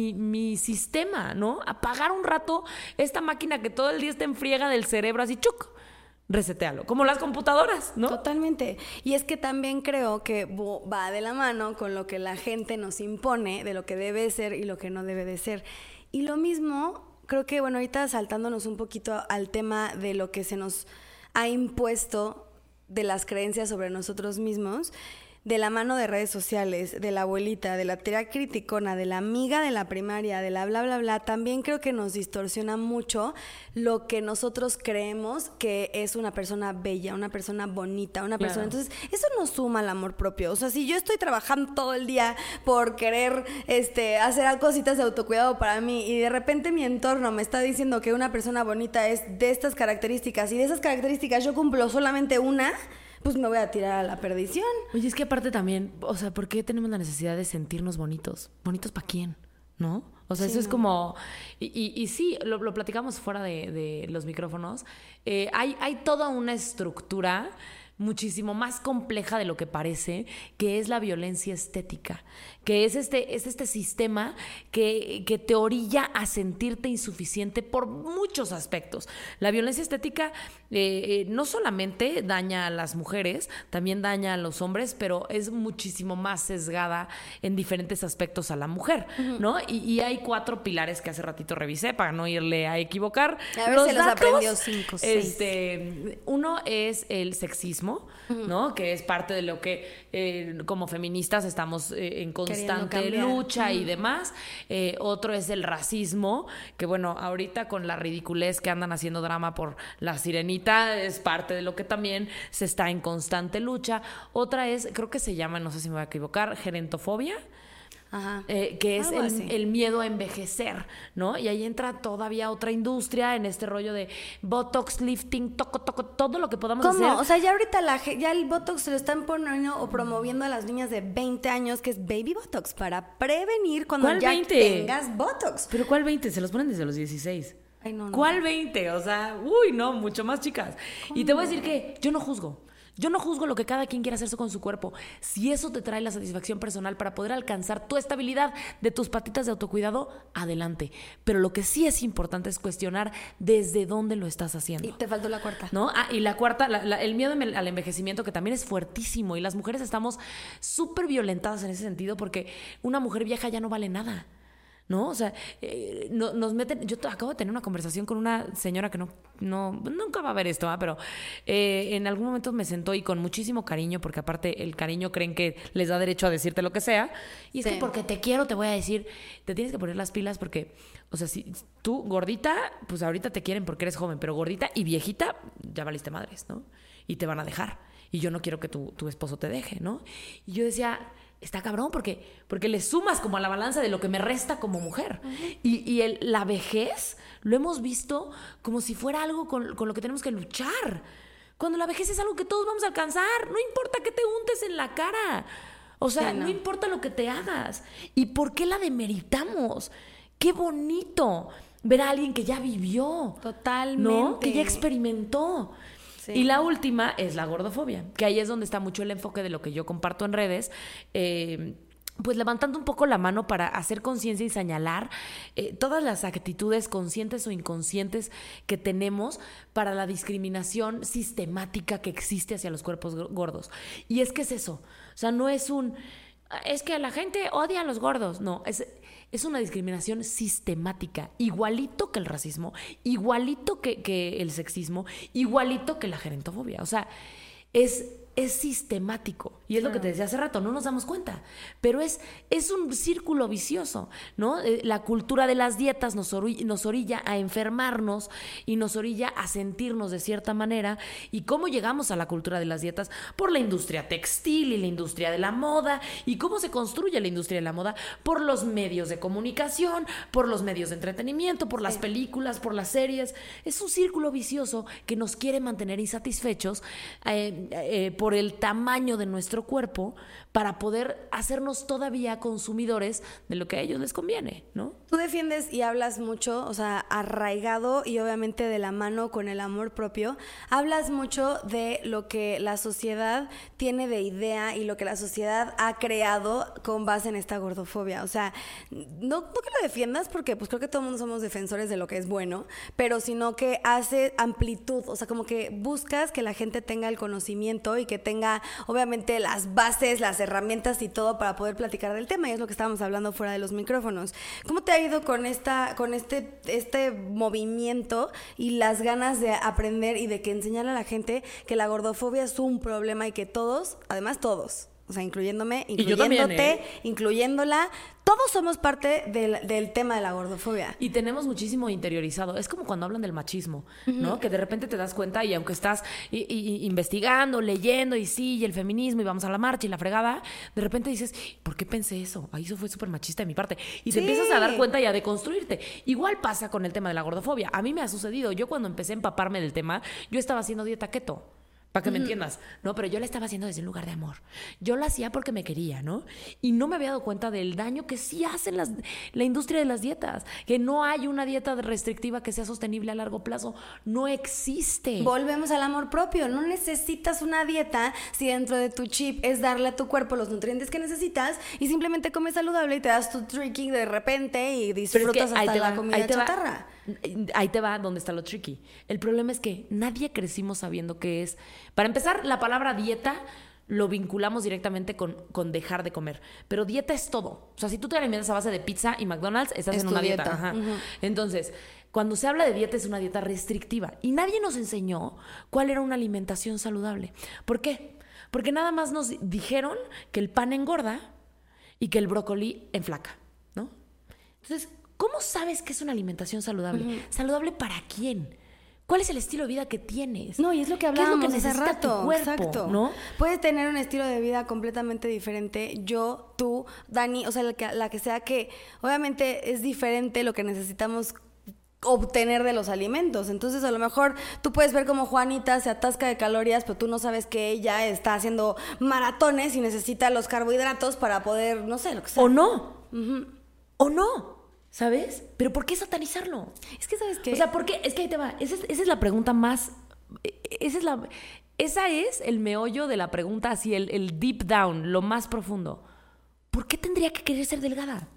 mi sistema, ¿no? Apagar un rato esta máquina que todo el día está en friega del cerebro, así, chuc, resetealo, como las computadoras, ¿no? Totalmente. Y es que también creo que va de la mano con lo que la gente nos impone de lo que debe ser y lo que no debe de ser. Y lo mismo, creo que, bueno, ahorita saltándonos un poquito al tema de lo que se nos ha impuesto de las creencias sobre nosotros mismos, de la mano de redes sociales, de la abuelita, de la tía criticona, de la amiga de la primaria, de la bla, bla, bla, también creo que nos distorsiona mucho lo que nosotros creemos que es una persona bella, una persona bonita, una persona... Entonces, eso nos suma al amor propio. O sea, si yo estoy trabajando todo el día por querer hacer cositas de autocuidado para mí y de repente mi entorno me está diciendo que una persona bonita es de estas características y de esas características yo cumplo solamente una... pues me voy a tirar a la perdición. Oye, es que aparte también, o sea, ¿por qué tenemos la necesidad de sentirnos bonitos? ¿Bonitos para quién? ¿No? O sea, sí, eso es como... Y sí, lo platicamos fuera de los micrófonos. Hay toda una estructura muchísimo más compleja de lo que parece, que es la violencia estética, que es este sistema que te orilla a sentirte insuficiente por muchos aspectos. La violencia estética no solamente daña a las mujeres, también daña a los hombres, pero es muchísimo más sesgada en diferentes aspectos a la mujer, uh-huh. ¿no? Y hay 4 pilares que hace ratito revisé para no irle a equivocar. A ver si los aprendió 5, 6. Uno es el sexismo, ¿no? Que es parte de lo que como feministas estamos en constante lucha y demás. Otro es el racismo, que bueno, ahorita con la ridiculez que andan haciendo drama por la sirenita, es parte de lo que también se está en constante lucha. Otra es, creo que se llama, no sé si me voy a equivocar, gerentofobia. Ajá. Que es el miedo a envejecer, ¿no? Y ahí entra todavía otra industria en este rollo de botox, lifting, todo lo que podamos hacer. ¿Cómo? O sea, ya ahorita ya el botox se lo están poniendo o promoviendo a las niñas de 20 años, que es baby botox, para prevenir cuando ya 20? Tengas botox. ¿Pero cuál 20? Se los ponen desde los 16. Ay, no. ¿Cuál 20? O sea, no, mucho más chicas. ¿Cómo? Y te voy a decir que yo no juzgo. Yo no juzgo lo que cada quien quiera hacerse con su cuerpo. Si eso te trae la satisfacción personal para poder alcanzar tu estabilidad de tus patitas de autocuidado, adelante. Pero lo que sí es importante es cuestionar desde dónde lo estás haciendo. Y te faltó la cuarta. ¿No? Y la cuarta, el miedo al envejecimiento, que también es fuertísimo. Y las mujeres estamos súper violentadas en ese sentido porque una mujer vieja ya no vale nada. ¿No? O sea, nos meten... Yo acabo de tener una conversación con una señora que nunca va a ver esto, ¿eh? Pero en algún momento me sentó y con muchísimo cariño, porque aparte el cariño creen que les da derecho a decirte lo que sea. Y es que porque te quiero te voy a decir, te tienes que poner las pilas porque, o sea, si tú gordita, pues ahorita te quieren porque eres joven, pero gordita y viejita, ya valiste madres, ¿no? Y te van a dejar. Y yo no quiero que tu esposo te deje, ¿no? Y yo decía... Está cabrón porque le sumas como a la balanza de lo que me resta como mujer. Uh-huh. Y la vejez lo hemos visto como si fuera algo con lo que tenemos que luchar. Cuando la vejez es algo que todos vamos a alcanzar. No importa qué te untes en la cara. O sea, no importa lo que te hagas. ¿Y por qué la demeritamos? ¡Qué bonito ver a alguien que ya vivió! Totalmente. ¿No? Que ya experimentó. Sí. Y la última es la gordofobia, que ahí es donde está mucho el enfoque de lo que yo comparto en redes, pues levantando un poco la mano para hacer conciencia y señalar todas las actitudes conscientes o inconscientes que tenemos para la discriminación sistemática que existe hacia los cuerpos gordos. Y es que es eso, o sea, no es es que la gente odia a los gordos, no, es una discriminación sistemática, igualito que el racismo, igualito que el sexismo, igualito que la gerentofobia. O sea, es sistemático. Y es lo que te decía hace rato, no nos damos cuenta. Pero es un círculo vicioso, ¿no? La cultura de las dietas nos orilla a enfermarnos y nos orilla a sentirnos de cierta manera. ¿Y cómo llegamos a la cultura de las dietas? Por la industria textil y la industria de la moda. ¿Y cómo se construye la industria de la moda? Por los medios de comunicación, por los medios de entretenimiento, por las películas, por las series. Es un círculo vicioso que nos quiere mantener insatisfechos por el tamaño de nuestro cuerpo para poder hacernos todavía consumidores de lo que a ellos les conviene, ¿no? Tú defiendes y hablas mucho, o sea, arraigado y obviamente de la mano con el amor propio, hablas mucho de lo que la sociedad tiene de idea y lo que la sociedad ha creado con base en esta gordofobia. O sea, no que lo defiendas porque pues creo que todo el mundo somos defensores de lo que es bueno, pero sino que hace amplitud, o sea, como que buscas que la gente tenga el conocimiento y que tenga obviamente las bases, las herramientas y todo para poder platicar del tema, y es lo que estábamos hablando fuera de los micrófonos. ¿Cómo te ha ido con este movimiento y las ganas de aprender y de que enseñarle a la gente que la gordofobia es un problema y que todos, además todos, o sea, incluyéndome, incluyéndote, incluyéndola, todos somos parte del tema de la gordofobia. Y tenemos muchísimo interiorizado. Es como cuando hablan del machismo, ¿no? Uh-huh. Que de repente te das cuenta y aunque estás investigando, leyendo y sí, y el feminismo y vamos a la marcha y la fregada, de repente dices, ¿por qué pensé eso? Ay, eso fue súper machista de mi parte. Y te empiezas a dar cuenta y a deconstruirte. Igual pasa con el tema de la gordofobia. A mí me ha sucedido. Yo cuando empecé a empaparme del tema, yo estaba haciendo dieta keto. Para que me entiendas, ¿no? Pero yo la estaba haciendo desde un lugar de amor. Yo la hacía porque me quería, ¿no? Y no me había dado cuenta del daño que sí hace la industria de las dietas. Que no hay una dieta restrictiva que sea sostenible a largo plazo. No existe. Volvemos al amor propio. No necesitas una dieta si dentro de tu chip es darle a tu cuerpo los nutrientes que necesitas y simplemente comes saludable y te das tu tricky de repente y disfrutas hasta la comida chatarra. Ahí te va donde está lo tricky. El problema es que nadie crecimos sabiendo qué es. Para empezar, la palabra dieta lo vinculamos directamente con dejar de comer. Pero dieta es todo. O sea, si tú te alimentas a base de pizza y McDonald's, estás en una dieta. Ajá. Uh-huh. Entonces, cuando se habla de dieta es una dieta restrictiva. Y nadie nos enseñó cuál era una alimentación saludable. ¿Por qué? Porque nada más nos dijeron que el pan engorda y que el brócoli enflaca, ¿no? Entonces, ¿cómo sabes que es una alimentación saludable? Uh-huh. ¿Saludable para quién? ¿Cuál es el estilo de vida que tienes? No, y es lo que hablábamos hace rato. Tu cuerpo, exacto, ¿no? Puedes tener un estilo de vida completamente diferente. Yo, tú, Dani, o sea, la que sea, que obviamente es diferente lo que necesitamos obtener de los alimentos. Entonces, a lo mejor tú puedes ver como Juanita se atasca de calorías, pero tú no sabes que ella está haciendo maratones y necesita los carbohidratos para poder, no sé, lo que sea. O no. Uh-huh. O no. ¿Sabes? ¿Pero por qué satanizarlo? Es que, ¿sabes qué? O sea, ¿por qué? Es que ahí te va. Esa es la pregunta más... Esa es Esa es el meollo de la pregunta, así el deep down, lo más profundo. ¿Por qué tendría que querer ser delgada?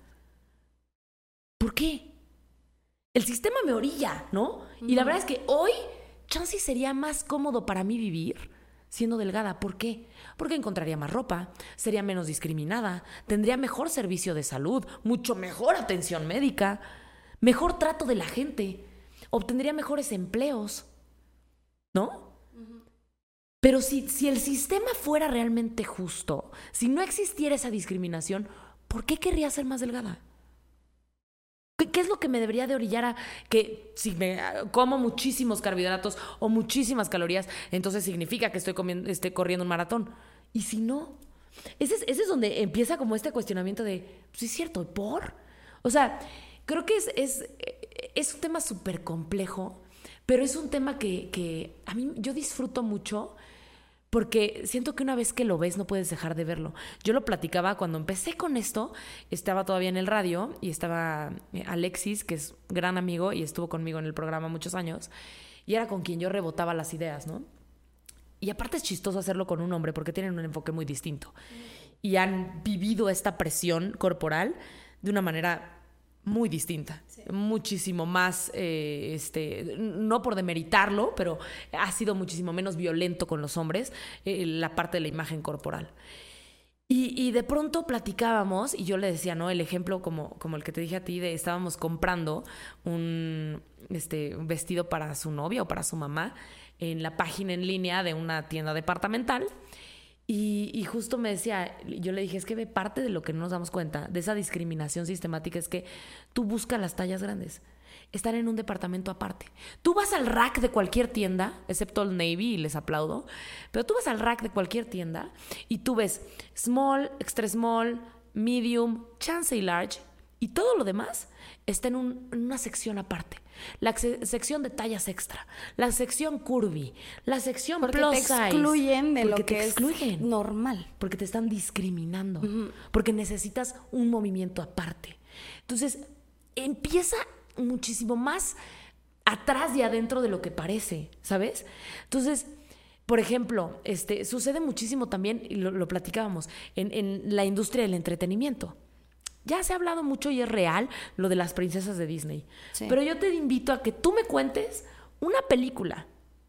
¿Por qué? El sistema me orilla, ¿no? Y la verdad es que hoy, chance sería más cómodo para mí vivir siendo delgada. ¿Por qué? Porque encontraría más ropa, sería menos discriminada, tendría mejor servicio de salud, mucho mejor atención médica, mejor trato de la gente, obtendría mejores empleos, ¿no? Pero si el sistema fuera realmente justo, si no existiera esa discriminación, ¿por qué querría ser más delgada? ¿Qué es lo que me debería de orillar a que si me como muchísimos carbohidratos o muchísimas calorías, entonces significa que estoy corriendo un maratón? Y si no, ese es donde empieza como este cuestionamiento de, pues es cierto, ¿por? O sea, creo que es un tema súper complejo, pero es un tema que a mí yo disfruto mucho. Porque siento que una vez que lo ves no puedes dejar de verlo. Yo lo platicaba cuando empecé con esto, estaba todavía en el radio y estaba Alexis, que es gran amigo y estuvo conmigo en el programa muchos años, y era con quien yo rebotaba las ideas, ¿no? Y aparte es chistoso hacerlo con un hombre porque tienen un enfoque muy distinto y han vivido esta presión corporal de una manera muy distinta, sí. Muchísimo más, no por demeritarlo, pero ha sido muchísimo menos violento con los hombres, la parte de la imagen corporal. Y de pronto platicábamos y yo le decía, ¿no? El ejemplo como el que te dije a ti, de estábamos comprando un vestido para su novia o para su mamá en la página en línea de una tienda departamental. Y justo me decía, yo le dije, es que parte de lo que no nos damos cuenta, de esa discriminación sistemática, es que tú buscas las tallas grandes, están en un departamento aparte. Tú vas al rack de cualquier tienda, excepto el Navy, y les aplaudo, pero tú vas al rack de cualquier tienda y tú ves small, extra small, medium, chance y large, y todo lo demás está en una sección aparte. La sección de tallas extra, la sección curvy, la sección porque plus te excluyen size, de lo que excluyen, es normal. porque te están discriminando, porque necesitas un movimiento aparte. Entonces, empieza muchísimo más atrás y adentro de lo que parece, ¿sabes? Entonces, por ejemplo, sucede muchísimo también, y lo platicábamos, en la industria del entretenimiento. Ya se ha hablado mucho y es real lo de las princesas de Disney. Sí. Pero yo te invito a que tú me cuentes una película,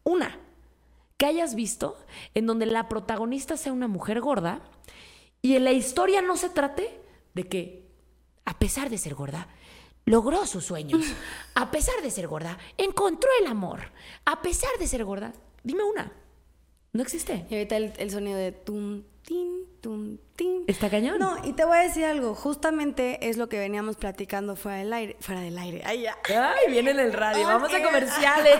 que hayas visto en donde la protagonista sea una mujer gorda y en la historia no se trate de que, a pesar de ser gorda, logró sus sueños. A pesar de ser gorda, encontró el amor. A pesar de ser gorda, dime una. No existe. Y ahorita el sonido de tum, tin, tum, tin. ¿Está cañón? No, y te voy a decir algo. Justamente es lo que veníamos platicando fuera del aire. Ay, ya. Ay, viene en el radio. Vamos a comerciales.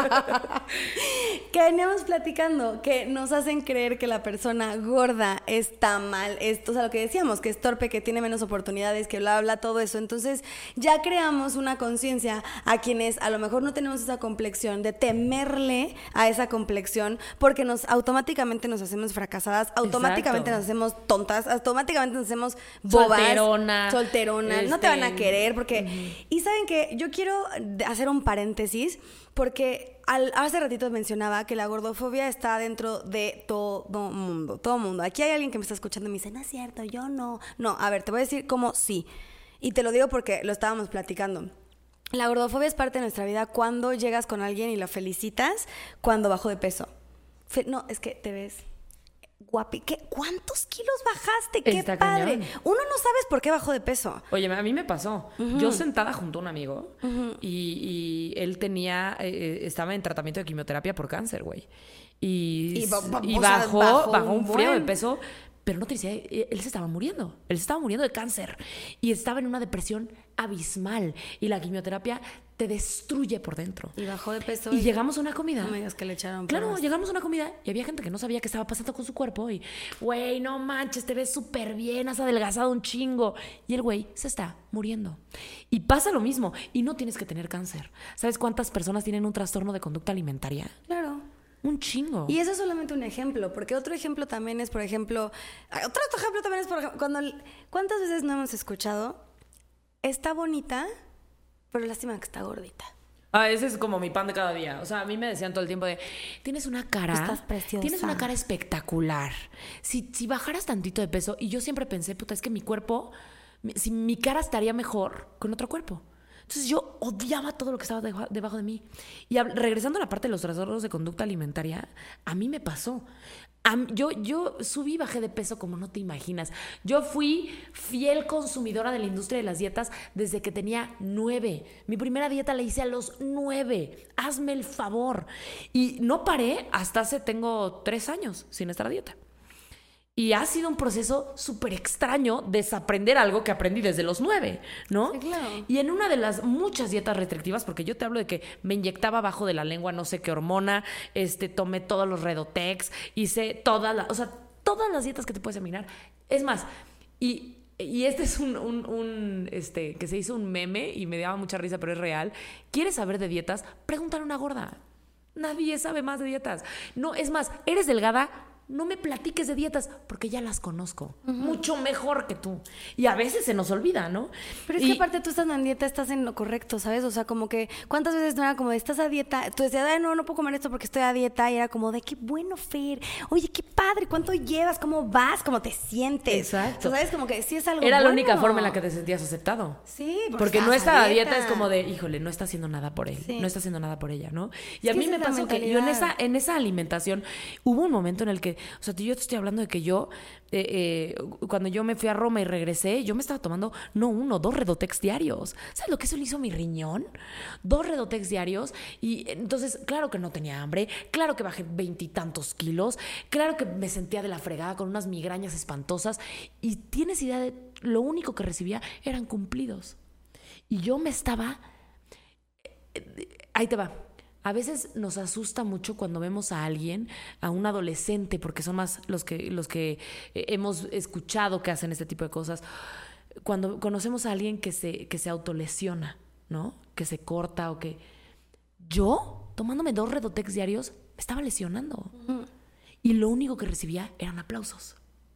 Que veníamos platicando, que nos hacen creer que la persona gorda está mal. O sea, lo que decíamos, que es torpe, que tiene menos oportunidades, que bla, bla, todo eso. Entonces, ya creamos una conciencia a quienes a lo mejor no tenemos esa complexión, de temerle a esa complexión, porque automáticamente nos hacemos fracasadas, automáticamente nos hacemos tontas, automáticamente nos hacemos bobas, solteronas, no te van a querer porque... Y ¿saben qué? Yo quiero hacer un paréntesis porque hace ratito mencionaba que la gordofobia está dentro de todo mundo. Aquí hay alguien que me está escuchando y me dice, no es cierto, yo no. No, a ver, te voy a decir cómo sí. Y te lo digo porque lo estábamos platicando. La gordofobia es parte de nuestra vida cuando llegas con alguien y la felicitas cuando bajó de peso. No, es que te ves guapi. ¿Cuántos kilos bajaste? ¡Qué padre! Cañón. Uno no sabes por qué bajó de peso. Oye, a mí me pasó. Yo sentada junto a un amigo y él estaba en tratamiento de quimioterapia por cáncer, güey. Y bajó un frío de peso, pero no te decía, él se estaba muriendo. Él se estaba muriendo de cáncer. Y estaba en una depresión abismal. Y la quimioterapia te destruye por dentro. Y bajó de peso. Y llegamos a una comida. No me digas que le echaron. Claro, llegamos a una comida y había gente que no sabía qué estaba pasando con su cuerpo. Y, güey, no manches, te ves súper bien, has adelgazado un chingo. Y el güey se está muriendo. Y pasa lo mismo. Y no tienes que tener cáncer. ¿Sabes cuántas personas tienen un trastorno de conducta alimentaria? Claro. Un chingo. Y eso es solamente un ejemplo, porque otro ejemplo también es, por ejemplo... ¿Cuántas veces no hemos escuchado? Está bonita, pero lástima que está gordita. Ese es como mi pan de cada día. O sea, a mí me decían todo el tiempo de, tienes una cara... Estás preciosa. Tienes una cara espectacular. Si bajaras tantito de peso... Y yo siempre pensé, puta, es que mi cuerpo... Si mi cara estaría mejor con otro cuerpo. Entonces yo odiaba todo lo que estaba debajo de mí. Y regresando a la parte de los trastornos de conducta alimentaria, a mí me pasó. Yo subí y bajé de peso como no te imaginas. Yo fui fiel consumidora de la industria de las dietas desde que tenía 9. Mi primera dieta la hice a los 9. Hazme el favor. Y no paré hasta tengo 3 años sin estar a dieta. Y ha sido un proceso súper extraño desaprender algo que aprendí desde los 9, ¿no? Sí, claro. Y en una de las muchas dietas restrictivas, porque yo te hablo de que me inyectaba abajo de la lengua no sé qué hormona, tomé todos los Redotex, hice todas las dietas que te puedes imaginar. Es más, y este es que se hizo un meme y me daba mucha risa, pero es real. ¿Quieres saber de dietas? Pregúntale a una gorda. Nadie sabe más de dietas. No, es más, ¿eres delgada? No me platiques de dietas porque ya las conozco. Mucho mejor que tú. Y a veces se nos olvida, ¿no? Pero es que aparte tú estás en dieta, estás en lo correcto, ¿sabes? O sea, como que ¿cuántas veces no era como de estás a dieta? Tú decías, no puedo comer esto porque estoy a dieta. Y era como de qué bueno, Fer. Oye, qué padre, ¿cuánto llevas? ¿Cómo vas? ¿Cómo te sientes? Exacto. ¿Sabes? Como que sí es algo Era bueno. la única forma en la que te sentías aceptado. Sí, porque no estar a dieta es como de, híjole, no está haciendo nada por él. Sí. No está haciendo nada por ella, ¿no? Y Es a mí que me esa es la pasó que yo mentalidad. en esa alimentación hubo un momento en el que, o sea, yo te estoy hablando de que yo, cuando yo me fui a Roma y regresé, yo me estaba tomando, no 1, 2 Redotex diarios. ¿Sabes lo que eso le hizo a mi riñón? 2 Redotex diarios. Y entonces, claro que no tenía hambre, claro que bajé 20 y tantos kilos, claro que me sentía de la fregada con unas migrañas espantosas. Y tienes idea de lo único que recibía eran cumplidos. Y yo me estaba... Ahí te va. A veces nos asusta mucho cuando vemos a alguien, a un adolescente, porque son más los que hemos escuchado que hacen este tipo de cosas. Cuando conocemos a alguien que se autolesiona, ¿no? Que se corta o que... Yo, tomándome 2 Redotex diarios, me estaba lesionando. Y lo único que recibía eran aplausos.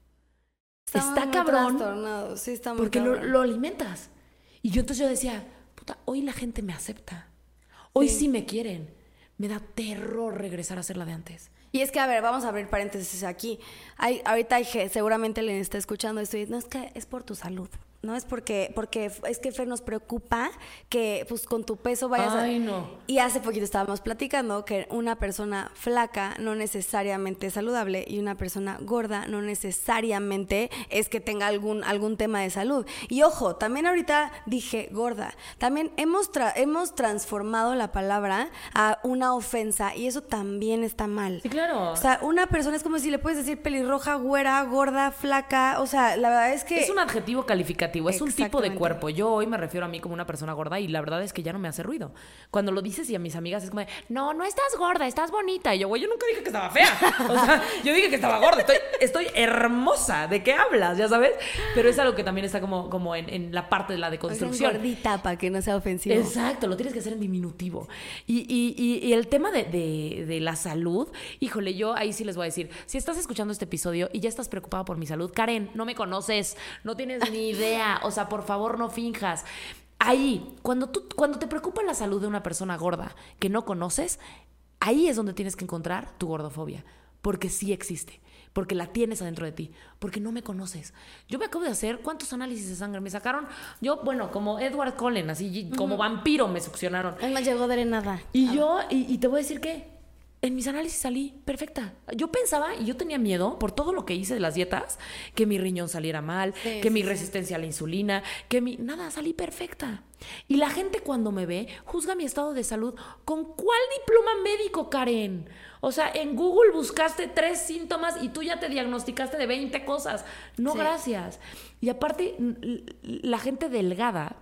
Está cabrón. Sí, está muy porque cabrón. lo alimentas. Y entonces yo decía, puta, hoy la gente me acepta. Hoy sí me quieren. Me da terror regresar a ser la de antes. Y es que, a ver, vamos a abrir paréntesis aquí. Ahorita seguramente le está escuchando esto y no, es que es por tu salud. No es porque es que Fer nos preocupa que pues con tu peso vayas Ay, no. Y hace poquito estábamos platicando que una persona flaca no necesariamente es saludable y una persona gorda no necesariamente es que tenga algún tema de salud. Y ojo, también ahorita dije gorda. También hemos transformado la palabra a una ofensa y eso también está mal. Sí, claro. O sea, una persona es como si le puedes decir pelirroja, güera, gorda, flaca. O sea, la verdad es que... Es un adjetivo calificativo, es un tipo de Exactamente. cuerpo. Yo hoy me refiero a mí como una persona gorda y la verdad es que ya no me hace ruido. Cuando lo dices y a mis amigas es como de, no estás gorda, estás bonita. Y yo, güey, yo nunca dije que estaba fea. O sea, yo dije que estaba gorda. Estoy hermosa. ¿De qué hablas? Ya sabes. Pero es algo que también está como en la parte de la deconstrucción. Gordita para que no sea ofensivo. Exacto, lo tienes que hacer en diminutivo. Y el tema de la salud, híjole, yo ahí sí les voy a decir, si estás escuchando este episodio y ya estás preocupada por mi salud, Karen, no me conoces, no tienes ni idea, o sea, por favor no finjas. Ahí, cuando te preocupa la salud de una persona gorda que no conoces, ahí es donde tienes que encontrar tu gordofobia, porque sí existe. Porque la tienes adentro de ti, porque no me conoces. Yo me acabo de hacer, ¿cuántos análisis de sangre me sacaron? Yo, bueno, como Edward Cullen, así como vampiro me succionaron. Él no llegó de nada. Y te voy a decir que en mis análisis salí perfecta. Yo pensaba, y yo tenía miedo, por todo lo que hice de las dietas, que mi riñón saliera mal, que mi resistencia a la insulina, nada, salí perfecta. Y la gente cuando me ve, juzga mi estado de salud. ¿Con cuál diploma médico, Karen? O sea, en Google buscaste 3 síntomas y tú ya te diagnosticaste de 20 cosas. No, Sí. gracias. Y aparte, la gente delgada,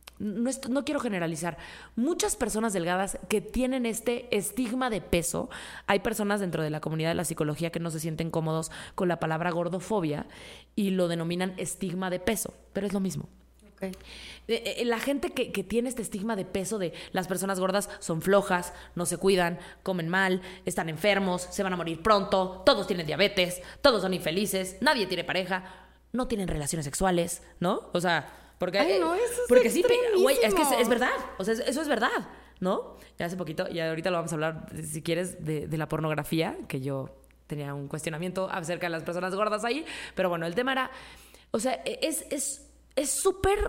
no quiero generalizar, muchas personas delgadas que tienen este estigma de peso, hay personas dentro de la comunidad de la psicología que no se sienten cómodos con la palabra gordofobia y lo denominan estigma de peso, pero es lo mismo. Okay. La gente que tiene este estigma de peso de las personas gordas son flojas, no se cuidan, comen mal, están enfermos, se van a morir pronto, todos tienen diabetes, todos son infelices, nadie tiene pareja, no tienen relaciones sexuales, ¿no? O sea, porque, Ay, no, eso es porque sí, güey, es que extremísimo. es verdad, o sea, eso es verdad. ¿no? Ya hace poquito, y ahorita lo vamos a hablar, si quieres, de la pornografía, que yo tenía un cuestionamiento acerca de las personas gordas ahí, pero bueno, el tema era, o sea, es súper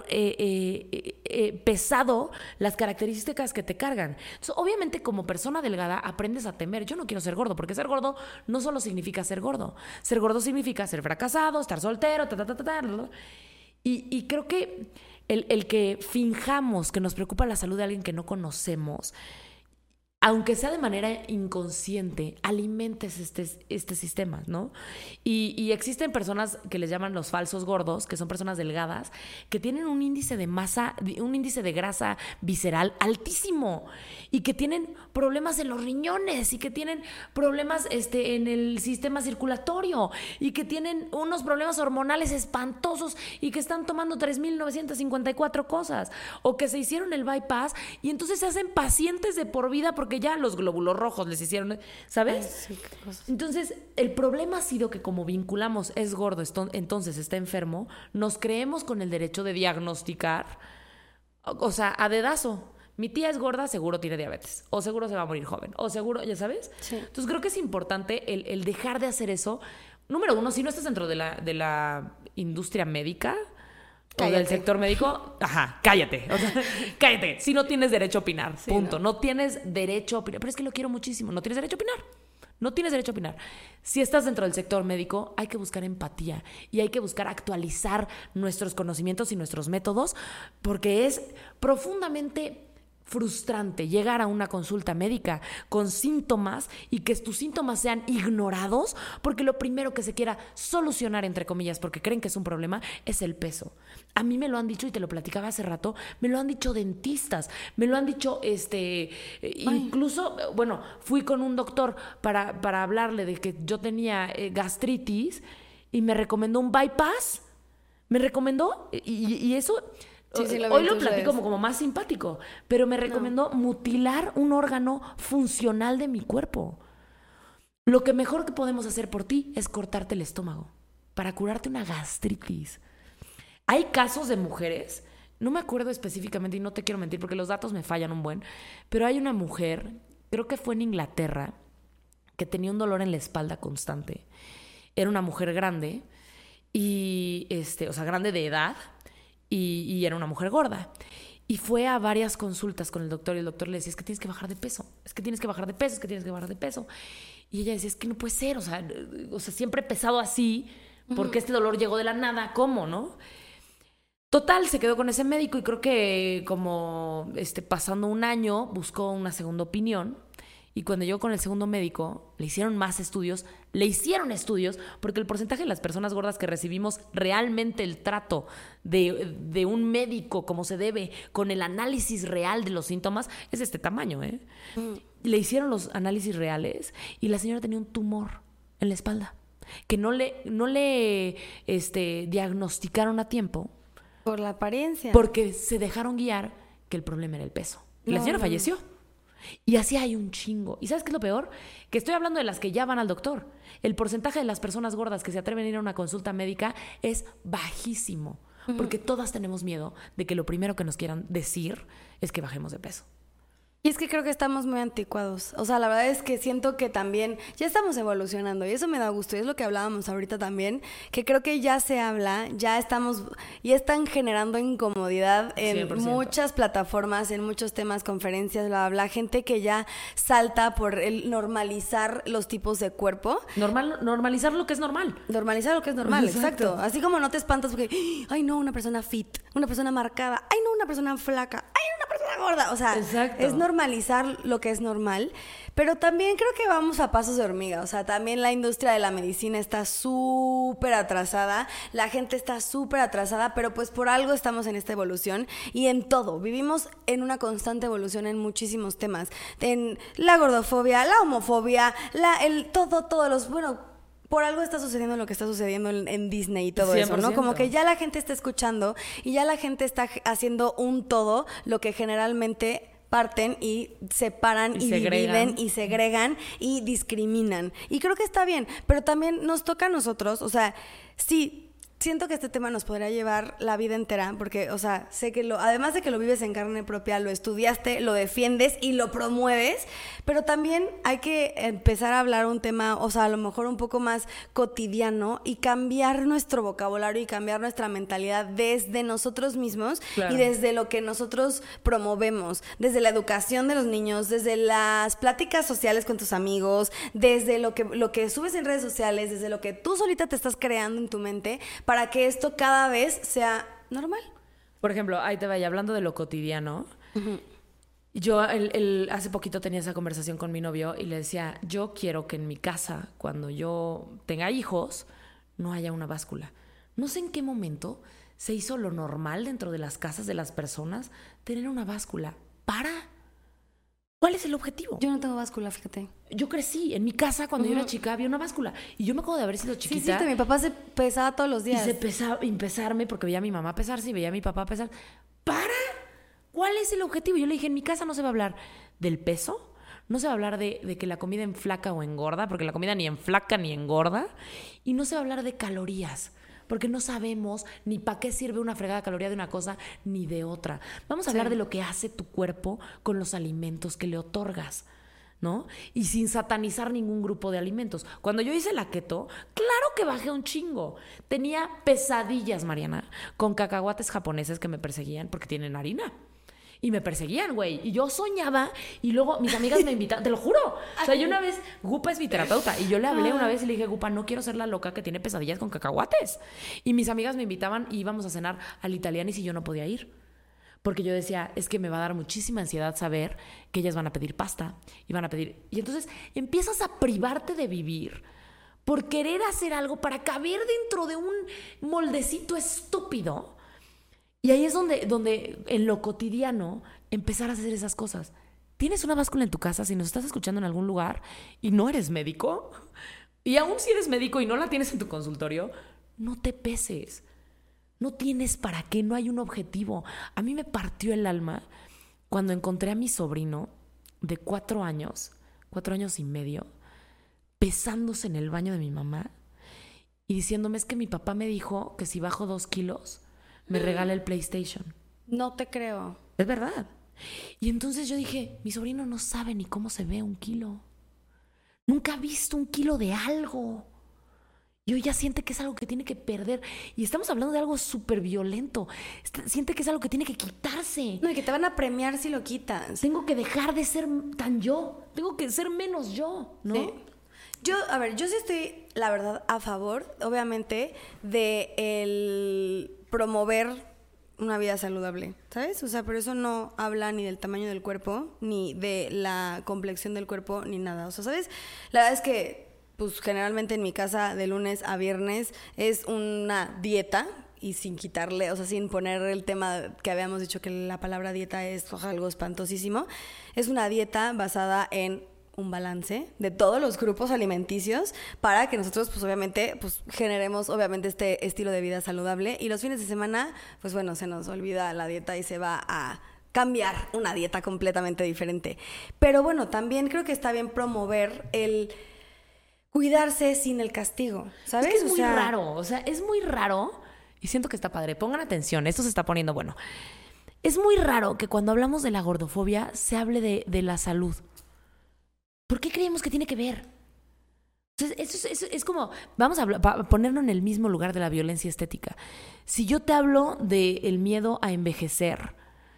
pesado las características que te cargan. Entonces, obviamente, como persona delgada, aprendes a temer. Yo no quiero ser gordo, porque ser gordo no solo significa ser gordo. Ser gordo significa ser fracasado, estar soltero, y creo que el que finjamos que nos preocupa la salud de alguien que no conocemos, aunque sea de manera inconsciente, alimentes este sistema, ¿no? Y existen personas que les llaman los falsos gordos, que son personas delgadas, que tienen un índice de masa, un índice de grasa visceral altísimo, y que tienen problemas en los riñones, y que tienen problemas en el sistema circulatorio, y que tienen unos problemas hormonales espantosos, y que están tomando 3,954 cosas, o que se hicieron el bypass, y entonces se hacen pacientes de por vida porque ya los glóbulos rojos les hicieron, ¿sabes? Ay, sí, qué cosas. Entonces, el problema ha sido que como vinculamos es gordo, entonces está enfermo, nos creemos con el derecho de diagnosticar, o sea, a dedazo. Mi tía es gorda, seguro tiene diabetes, o seguro se va a morir joven, o seguro, ya sabes. Sí. Entonces, creo que es importante el dejar de hacer eso. Número uno, si no estás dentro de la industria médica, cállate. O del sector médico, cállate. O sea, cállate. Si no tienes derecho a opinar, sí, punto. No tienes derecho a opinar. Pero es que lo quiero muchísimo. No tienes derecho a opinar. No tienes derecho a opinar. Si estás dentro del sector médico, hay que buscar empatía y hay que buscar actualizar nuestros conocimientos y nuestros métodos, porque es profundamente frustrante llegar a una consulta médica con síntomas y que tus síntomas sean ignorados porque lo primero que se quiera solucionar, entre comillas, porque creen que es un problema, es el peso. A mí me lo han dicho, y te lo platicaba hace rato, me lo han dicho dentistas, me lo han dicho incluso, bueno, fui con un doctor para hablarle de que yo tenía gastritis y me recomendó un bypass, me recomendó y eso... Sí, hoy lo platico como más simpático, pero me recomendó mutilar un órgano funcional de mi cuerpo. Lo que mejor que podemos hacer por ti es cortarte el estómago para curarte una gastritis. Hay casos de mujeres, no me acuerdo específicamente y no te quiero mentir porque los datos me fallan un buen, pero hay una mujer, creo que fue en Inglaterra, que tenía un dolor en la espalda constante. Era una mujer grande y o sea, grande de edad. Y era una mujer gorda. Y fue a varias consultas con el doctor y el doctor le decía, es que tienes que bajar de peso, es que tienes que bajar de peso, es que tienes que bajar de peso. Y ella decía, es que no puede ser, o sea siempre he pesado así, porque este dolor llegó de la nada, ¿cómo, no? Total, se quedó con ese médico y creo que como pasando un año buscó una segunda opinión. Y cuando llegó con el segundo médico, le hicieron estudios, porque el porcentaje de las personas gordas que recibimos realmente el trato de un médico como se debe, con el análisis real de los síntomas, es de este tamaño, ¿eh? Le hicieron los análisis reales y la señora tenía un tumor en la espalda que no le diagnosticaron a tiempo. Por la apariencia. Porque se dejaron guiar que el problema era el peso. Y la señora falleció. Y así hay un chingo. ¿Y sabes qué es lo peor? Que estoy hablando de las que ya van al doctor. El porcentaje de las personas gordas que se atreven a ir a una consulta médica es bajísimo. Porque todas tenemos miedo de que lo primero que nos quieran decir es que bajemos de peso. Y es que creo que estamos muy anticuados. O sea, la verdad es que siento que también ya estamos evolucionando y eso me da gusto. Y es lo que hablábamos ahorita también, que creo que ya se habla, ya están generando incomodidad en 100%. Muchas plataformas, en muchos temas, conferencias, bla, bla, bla. Gente que ya salta por el normalizar los tipos de cuerpo. Normalizar lo que es normal. Normalizar lo que es normal, exacto. Así como no te espantas porque, ay no, una persona fit, una persona marcada, ay no, una persona flaca, ay una persona gorda. O sea, es normalizar lo que es normal, pero también creo que vamos a pasos de hormiga. O sea, también la industria de la medicina está súper atrasada, la gente está súper atrasada, pero pues por algo estamos en esta evolución y en todo. Vivimos en una constante evolución en muchísimos temas, en la gordofobia, la homofobia, todos los, bueno, por algo está sucediendo lo que está sucediendo en Disney y todo 100%. Eso, ¿no? Como que ya la gente está escuchando y ya la gente está haciendo un todo, lo que generalmente parten y separan y dividen y segregan y discriminan. Y creo que está bien, pero también nos toca a nosotros, o sea, sí, siento que este tema nos podría llevar la vida entera, porque, o sea, sé que además de que lo vives en carne propia, lo estudiaste, lo defiendes y lo promueves, pero también hay que empezar a hablar un tema, o sea, a lo mejor un poco más cotidiano y cambiar nuestro vocabulario y cambiar nuestra mentalidad desde nosotros mismos. Claro. Y desde lo que nosotros promovemos, desde la educación de los niños, desde las pláticas sociales con tus amigos, desde lo que subes en redes sociales, desde lo que tú solita te estás creando en tu mente, para que esto cada vez sea normal. Por ejemplo, ahí te vaya, hablando de lo cotidiano. Uh-huh. Yo hace poquito tenía esa conversación con mi novio y le decía, yo quiero que en mi casa, cuando yo tenga hijos, no haya una báscula. No sé en qué momento se hizo lo normal dentro de las casas de las personas tener una báscula. ¿Cuál es el objetivo? Yo no tengo báscula, fíjate. Yo crecí en mi casa cuando yo era chica, había una báscula. Y yo me acuerdo de haber sido chiquita. Sí, mi papá se pesaba todos los días. Y pesarme porque veía a mi mamá pesarse y veía a mi papá pesar. ¿Cuál es el objetivo? Yo le dije, en mi casa no se va a hablar del peso, no se va a hablar de que la comida enflaca o engorda, porque la comida ni enflaca ni engorda. Y no se va a hablar de calorías, porque no sabemos ni para qué sirve una fregada caloría de una cosa ni de otra. Vamos a hablar de lo que hace tu cuerpo con los alimentos que le otorgas, ¿no? Y sin satanizar ningún grupo de alimentos. Cuando yo hice la keto, claro que bajé un chingo. Tenía pesadillas, Mariana, con cacahuates japoneses que me perseguían porque tienen harina. Y me perseguían, güey. Y yo soñaba y luego mis amigas me invitaban, te lo juro. O sea, yo una vez, Gupa es mi terapeuta, y yo le hablé una vez y le dije, Gupa, no quiero ser la loca que tiene pesadillas con cacahuates. Y mis amigas me invitaban y íbamos a cenar al Italianis y yo no podía ir. Porque yo decía, es que me va a dar muchísima ansiedad saber que ellas van a pedir pasta y van a pedir... Y entonces empiezas a privarte de vivir por querer hacer algo para caber dentro de un moldecito estúpido. Y ahí es donde en lo cotidiano empezar a hacer esas cosas. ¿Tienes una báscula en tu casa? Si nos estás escuchando en algún lugar y no eres médico, y aún si eres médico y no la tienes en tu consultorio, no te peses. No tienes para qué, no hay un objetivo. A mí me partió el alma cuando encontré a mi sobrino de 4 años y medio, pesándose en el baño de mi mamá y diciéndome, es que mi papá me dijo que si bajo 2 kilos... me regala el PlayStation. No te creo. Es verdad. Y entonces yo dije, mi sobrino no sabe ni cómo se ve 1 kilo. Nunca ha visto 1 kilo de algo. Y hoy ya siente que es algo que tiene que perder. Y estamos hablando de algo súper violento. Siente que es algo que tiene que quitarse. No, y que te van a premiar si lo quitas. Tengo que dejar de ser tan yo. Tengo que ser menos yo, ¿no? Sí. Yo sí estoy, la verdad, a favor, obviamente, de el promover una vida saludable, ¿sabes? O sea, pero eso no habla ni del tamaño del cuerpo, ni de la complexión del cuerpo, ni nada. O sea, ¿sabes? La verdad es que, pues, generalmente en mi casa, de lunes a viernes, es una dieta, y sin quitarle, o sea, sin poner el tema que habíamos dicho que la palabra dieta es algo espantosísimo. Es una dieta basada en un balance de todos los grupos alimenticios para que nosotros, pues obviamente, pues generemos obviamente este estilo de vida saludable. Y los fines de semana, pues bueno, se nos olvida la dieta y se va a cambiar una dieta completamente diferente. Pero bueno, también creo que está bien promover el cuidarse sin el castigo, ¿sabes? Es que es muy raro, o sea, es muy raro y siento que está padre. Pongan atención, esto se está poniendo bueno. Es muy raro que cuando hablamos de la gordofobia se hable de la salud. ¿Por qué creemos que tiene que ver? Entonces, eso es como, vamos a ponerlo en el mismo lugar de la violencia estética. Si yo te hablo del miedo a envejecer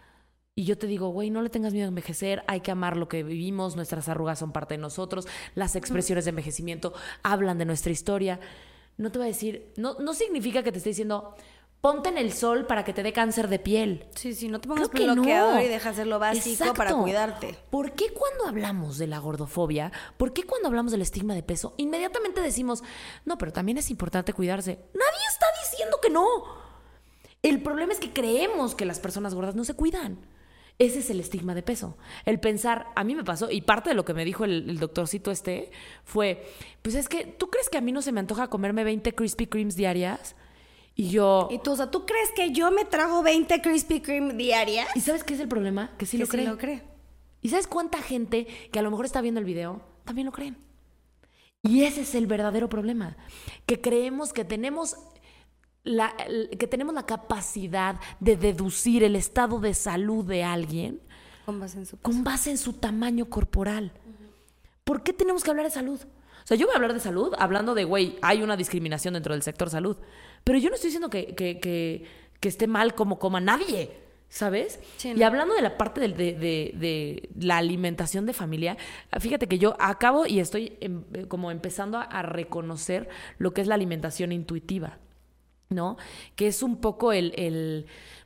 y yo te digo, güey, no le tengas miedo a envejecer, hay que amar lo que vivimos, nuestras arrugas son parte de nosotros, las expresiones de envejecimiento hablan de nuestra historia, no te voy a decir, no significa que te esté diciendo... ponte en el sol para que te dé cáncer de piel. Sí, no te pongas bloqueador y deja hacer lo básico. Exacto. Para cuidarte. ¿Por qué cuando hablamos de la gordofobia, por qué cuando hablamos del estigma de peso, inmediatamente decimos, no, pero también es importante cuidarse? Nadie está diciendo que no. El problema es que creemos que las personas gordas no se cuidan. Ese es el estigma de peso. El pensar, a mí me pasó, y parte de lo que me dijo el doctorcito fue, pues es que, ¿tú crees que a mí no se me antoja comerme 20 Krispy Kremes diarias? Y tú, o sea, ¿tú crees que yo me trago 20 Krispy Kreme diarias? ¿Y sabes qué es el problema? Que sí lo cree. ¿Y sabes cuánta gente que a lo mejor está viendo el video también lo creen? Y ese es el verdadero problema. Que creemos que tenemos que tenemos la capacidad de deducir el estado de salud de alguien Con base en su con base en su tamaño corporal. ¿Por qué tenemos que hablar de salud? O sea, yo voy a hablar de salud hablando de, güey, hay una discriminación dentro del sector salud. Pero yo no estoy diciendo que esté mal como coma nadie, ¿sabes? Sí, Y ¿no? hablando de la parte de la alimentación de familia, fíjate que yo acabo y estoy como empezando a reconocer lo que es la alimentación intuitiva, ¿no? Que es un poco el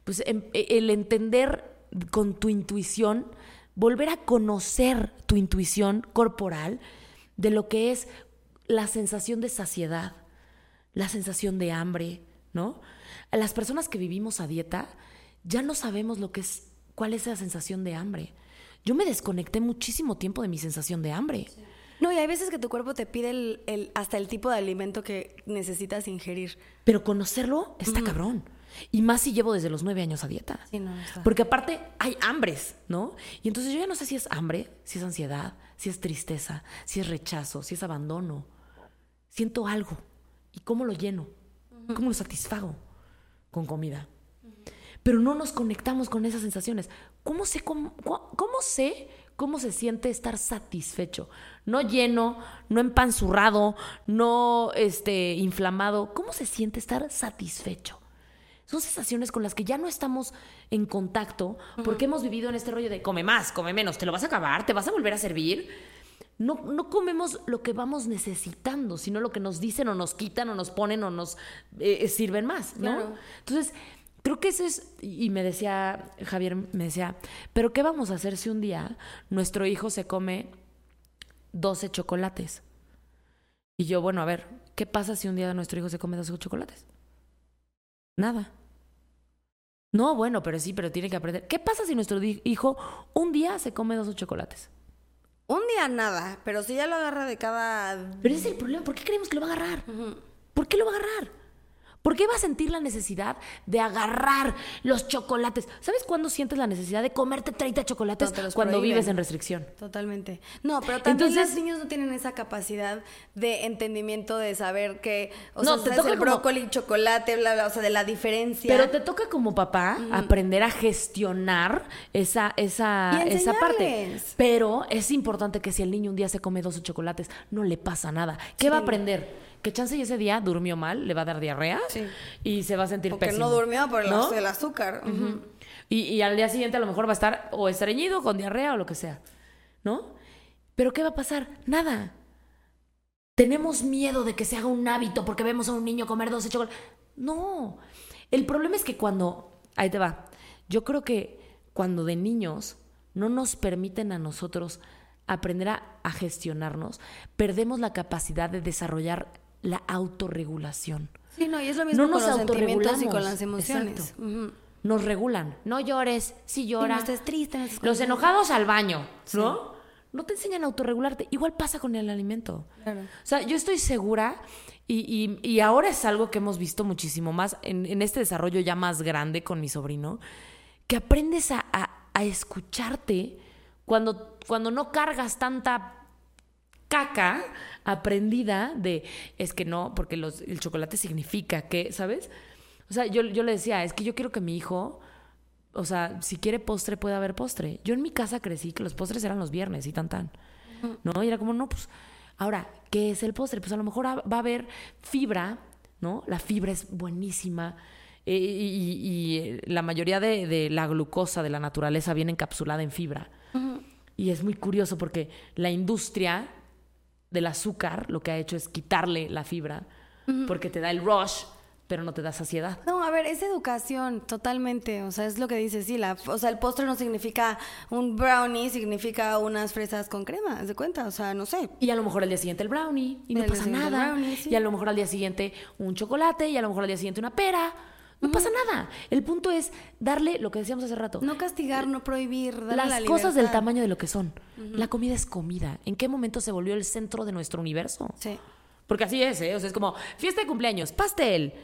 entender con tu intuición, volver a conocer tu intuición corporal de lo que es la sensación de saciedad, la sensación de hambre, ¿no? Las personas que vivimos a dieta ya no sabemos cuál es la sensación de hambre. Yo me desconecté muchísimo tiempo de mi sensación de hambre. Sí. No, y hay veces que tu cuerpo te pide hasta el tipo de alimento que necesitas ingerir. Pero conocerlo está cabrón. Y más si llevo desde los 9 años a dieta. Sí, no está. Porque aparte hay hambres, ¿no? Y entonces yo ya no sé si es hambre, si es ansiedad, si es tristeza, si es rechazo, si es abandono. Siento algo. ¿Y cómo lo lleno? ¿Cómo lo satisfago? Con comida. Pero no nos conectamos con esas sensaciones. ¿Cómo sé cómo se siente estar satisfecho? No lleno, no empanzurrado, no inflamado. ¿Cómo se siente estar satisfecho? Son sensaciones con las que ya no estamos en contacto porque hemos vivido en este rollo de come más, come menos, te lo vas a acabar, te vas a volver a servir. No comemos lo que vamos necesitando, sino lo que nos dicen o nos quitan o nos ponen o nos sirven más, ¿no? Claro. Entonces, creo que eso es... Y Javier me decía, ¿pero qué vamos a hacer si un día nuestro hijo se come 12 chocolates? Y yo, bueno, a ver, ¿qué pasa si un día nuestro hijo se come 12 chocolates? Nada. No, bueno, pero tiene que aprender. ¿Qué pasa si nuestro hijo un día se come 2 chocolates? Un día nada, pero si ya lo agarra de cada... Pero ese es el problema. ¿Por qué creemos que lo va a agarrar? ¿Por qué lo va a agarrar? ¿Por qué va a sentir la necesidad de agarrar los chocolates? ¿Sabes cuándo sientes la necesidad de comerte 30 chocolates? No, te los cuando prohíben. vives en restricción. Totalmente. No, pero también Entonces, los niños no tienen esa capacidad de entendimiento de saber que... O No, sea, te ¿sabes? toca El como- brócoli, chocolate, bla, bla, o sea, de la diferencia. Pero te toca como papá aprender a gestionar esa Y parte. enseñarles. Pero es importante que si el niño un día se come 12 chocolates, no le pasa nada. ¿Qué va a aprender? Que chance y ese día durmió mal, le va a dar diarrea Sí. y se va a sentir Porque pésimo. no durmió por ¿no? el azúcar. Ujú. Y al día siguiente a lo mejor va a estar o estreñido, con diarrea o lo que sea, ¿no? ¿Pero qué va a pasar? Nada. Tenemos miedo de que se haga un hábito porque vemos a un niño comer 12 chocolates. No. El problema es que ahí te va. Yo creo que cuando de niños no nos permiten a nosotros aprender a gestionarnos, perdemos la capacidad de desarrollar la autorregulación. Sí, no, y es lo mismo No con nos los sentimientos y autorregulamos. con las emociones. Exacto. Ujú. Nos regulan. No llores, si Y llora. no estés triste, no estés Los contento. enojados al baño, ¿no? No te enseñan a autorregularte. Igual pasa con el alimento. Claro. O sea, yo estoy segura, y ahora es algo que hemos visto muchísimo más en este desarrollo ya más grande con mi sobrino, que aprendes a escucharte cuando no cargas tanta caca aprendida de, es que no, porque el chocolate significa que, ¿sabes? O sea, yo le decía, es que yo quiero que mi hijo, o sea, si quiere postre, puede haber postre. Yo en mi casa crecí que los postres eran los viernes y tan. ¿No? Y era como, no, pues, ahora, ¿qué es el postre? Pues a lo mejor va a haber fibra, ¿no? La fibra es buenísima. Y la mayoría de la glucosa de la naturaleza viene encapsulada en fibra. Y es muy curioso porque la industria del azúcar lo que ha hecho es quitarle la fibra porque te da el rush, pero no te da saciedad. No, a ver, es educación, totalmente. O sea, es lo que dices, sí. O sea, el postre no significa un brownie, significa unas fresas con crema, ¿haz de cuenta? O sea, no sé. Y a lo mejor al día siguiente el brownie y no Al día pasa siguiente el nada. brownie, sí. Y a lo mejor al día siguiente un chocolate y a lo mejor al día siguiente una pera. No pasa nada. El punto es darle lo que decíamos hace rato. No castigar, no prohibir, darle Las la cosas del libertad. tamaño de lo que son. La comida es comida. ¿En qué momento se volvió el centro de nuestro universo? Sí. Porque así es, ¿eh? O sea, es como fiesta de cumpleaños, pastel.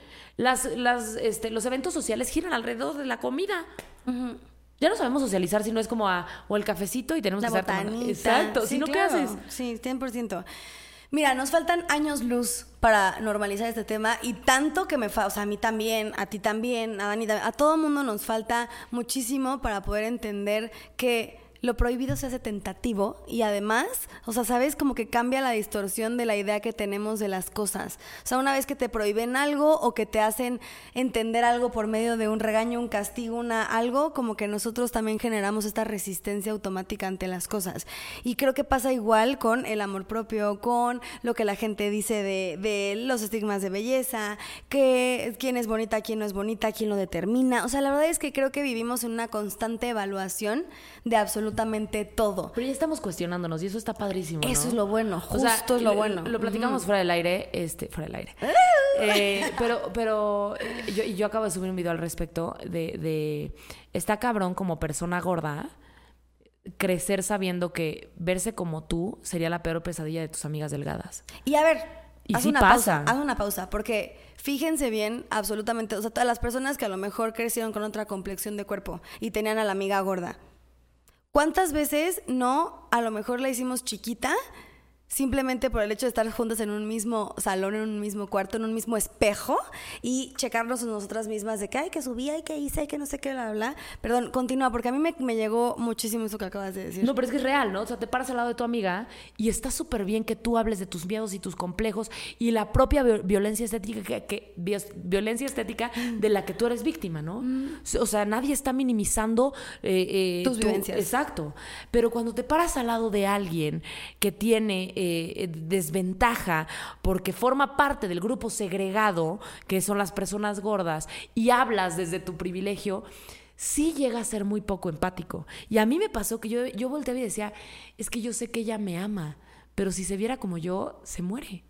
Los eventos sociales giran alrededor de la comida. Ya no sabemos socializar si no es como o el cafecito y tenemos La que estar tomando. botanita. Exacto. Sí, Si no, claro. ¿qué haces? Sí, 100%. Mira, nos faltan años luz para normalizar este tema y tanto que o sea, a mí también, a ti también, a Dani también, a todo mundo nos falta muchísimo para poder entender que lo prohibido se hace tentativo y además, o sea, ¿sabes? Como que cambia la distorsión de la idea que tenemos de las cosas. O sea, una vez que te prohíben algo o que te hacen entender algo por medio de un regaño, un castigo, algo, como que nosotros también generamos esta resistencia automática ante las cosas. Y creo que pasa igual con el amor propio, con lo que la gente dice de los estigmas de belleza, que quién es bonita, quién no es bonita, quién lo determina. O sea, la verdad es que creo que vivimos en una constante evaluación de absolutamente todo. Pero ya estamos cuestionándonos y eso está padrísimo, ¿no? Eso es lo bueno, justo es lo bueno. Lo platicamos fuera del aire, pero yo acabo de subir un video al respecto de está cabrón como persona gorda crecer sabiendo que verse como tú sería la peor pesadilla de tus amigas delgadas. Y a ver, y haz sí una pasa. Pausa, haz una pausa, porque fíjense bien, absolutamente, o sea, todas las personas que a lo mejor crecieron con otra complexión de cuerpo y tenían a la amiga gorda. ¿Cuántas veces no, a lo mejor la hicimos chiquita simplemente por el hecho de estar juntas en un mismo salón, en un mismo cuarto, en un mismo espejo y checarnos nosotras mismas de que ay, que subí, ay, que hice, ay, que no sé qué, bla, bla? Perdón, continúa, porque a mí me llegó muchísimo eso que acabas de decir. No, pero es que es real, ¿no? O sea, te paras al lado de tu amiga y está súper bien que tú hables de tus miedos y tus complejos y la propia violencia estética violencia estética de la que tú eres víctima, ¿no? O sea, nadie está minimizando tus vivencias. Exacto. Pero cuando te paras al lado de alguien que tiene desventaja porque forma parte del grupo segregado, que son las personas gordas, y hablas desde tu privilegio, sí llega a ser muy poco empático. Y a mí me pasó que yo volteaba y decía, es que yo sé que ella me ama, pero si se viera como yo, se muere.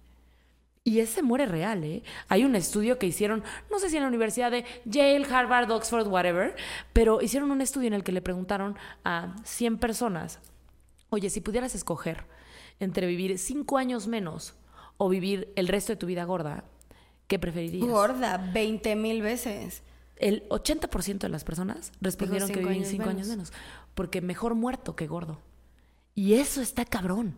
Y ese muere real, ¿eh? Hay un estudio que hicieron, no sé si en la universidad de Yale, Harvard, Oxford, whatever, pero hicieron un estudio en el que le preguntaron a 100 personas, oye, si pudieras escoger entre vivir 5 años menos o vivir el resto de tu vida gorda, ¿qué preferirías? Gorda, 20,000 veces. El 80% de las personas respondieron que vivían 5 años menos. Porque mejor muerto que gordo. Y eso está cabrón.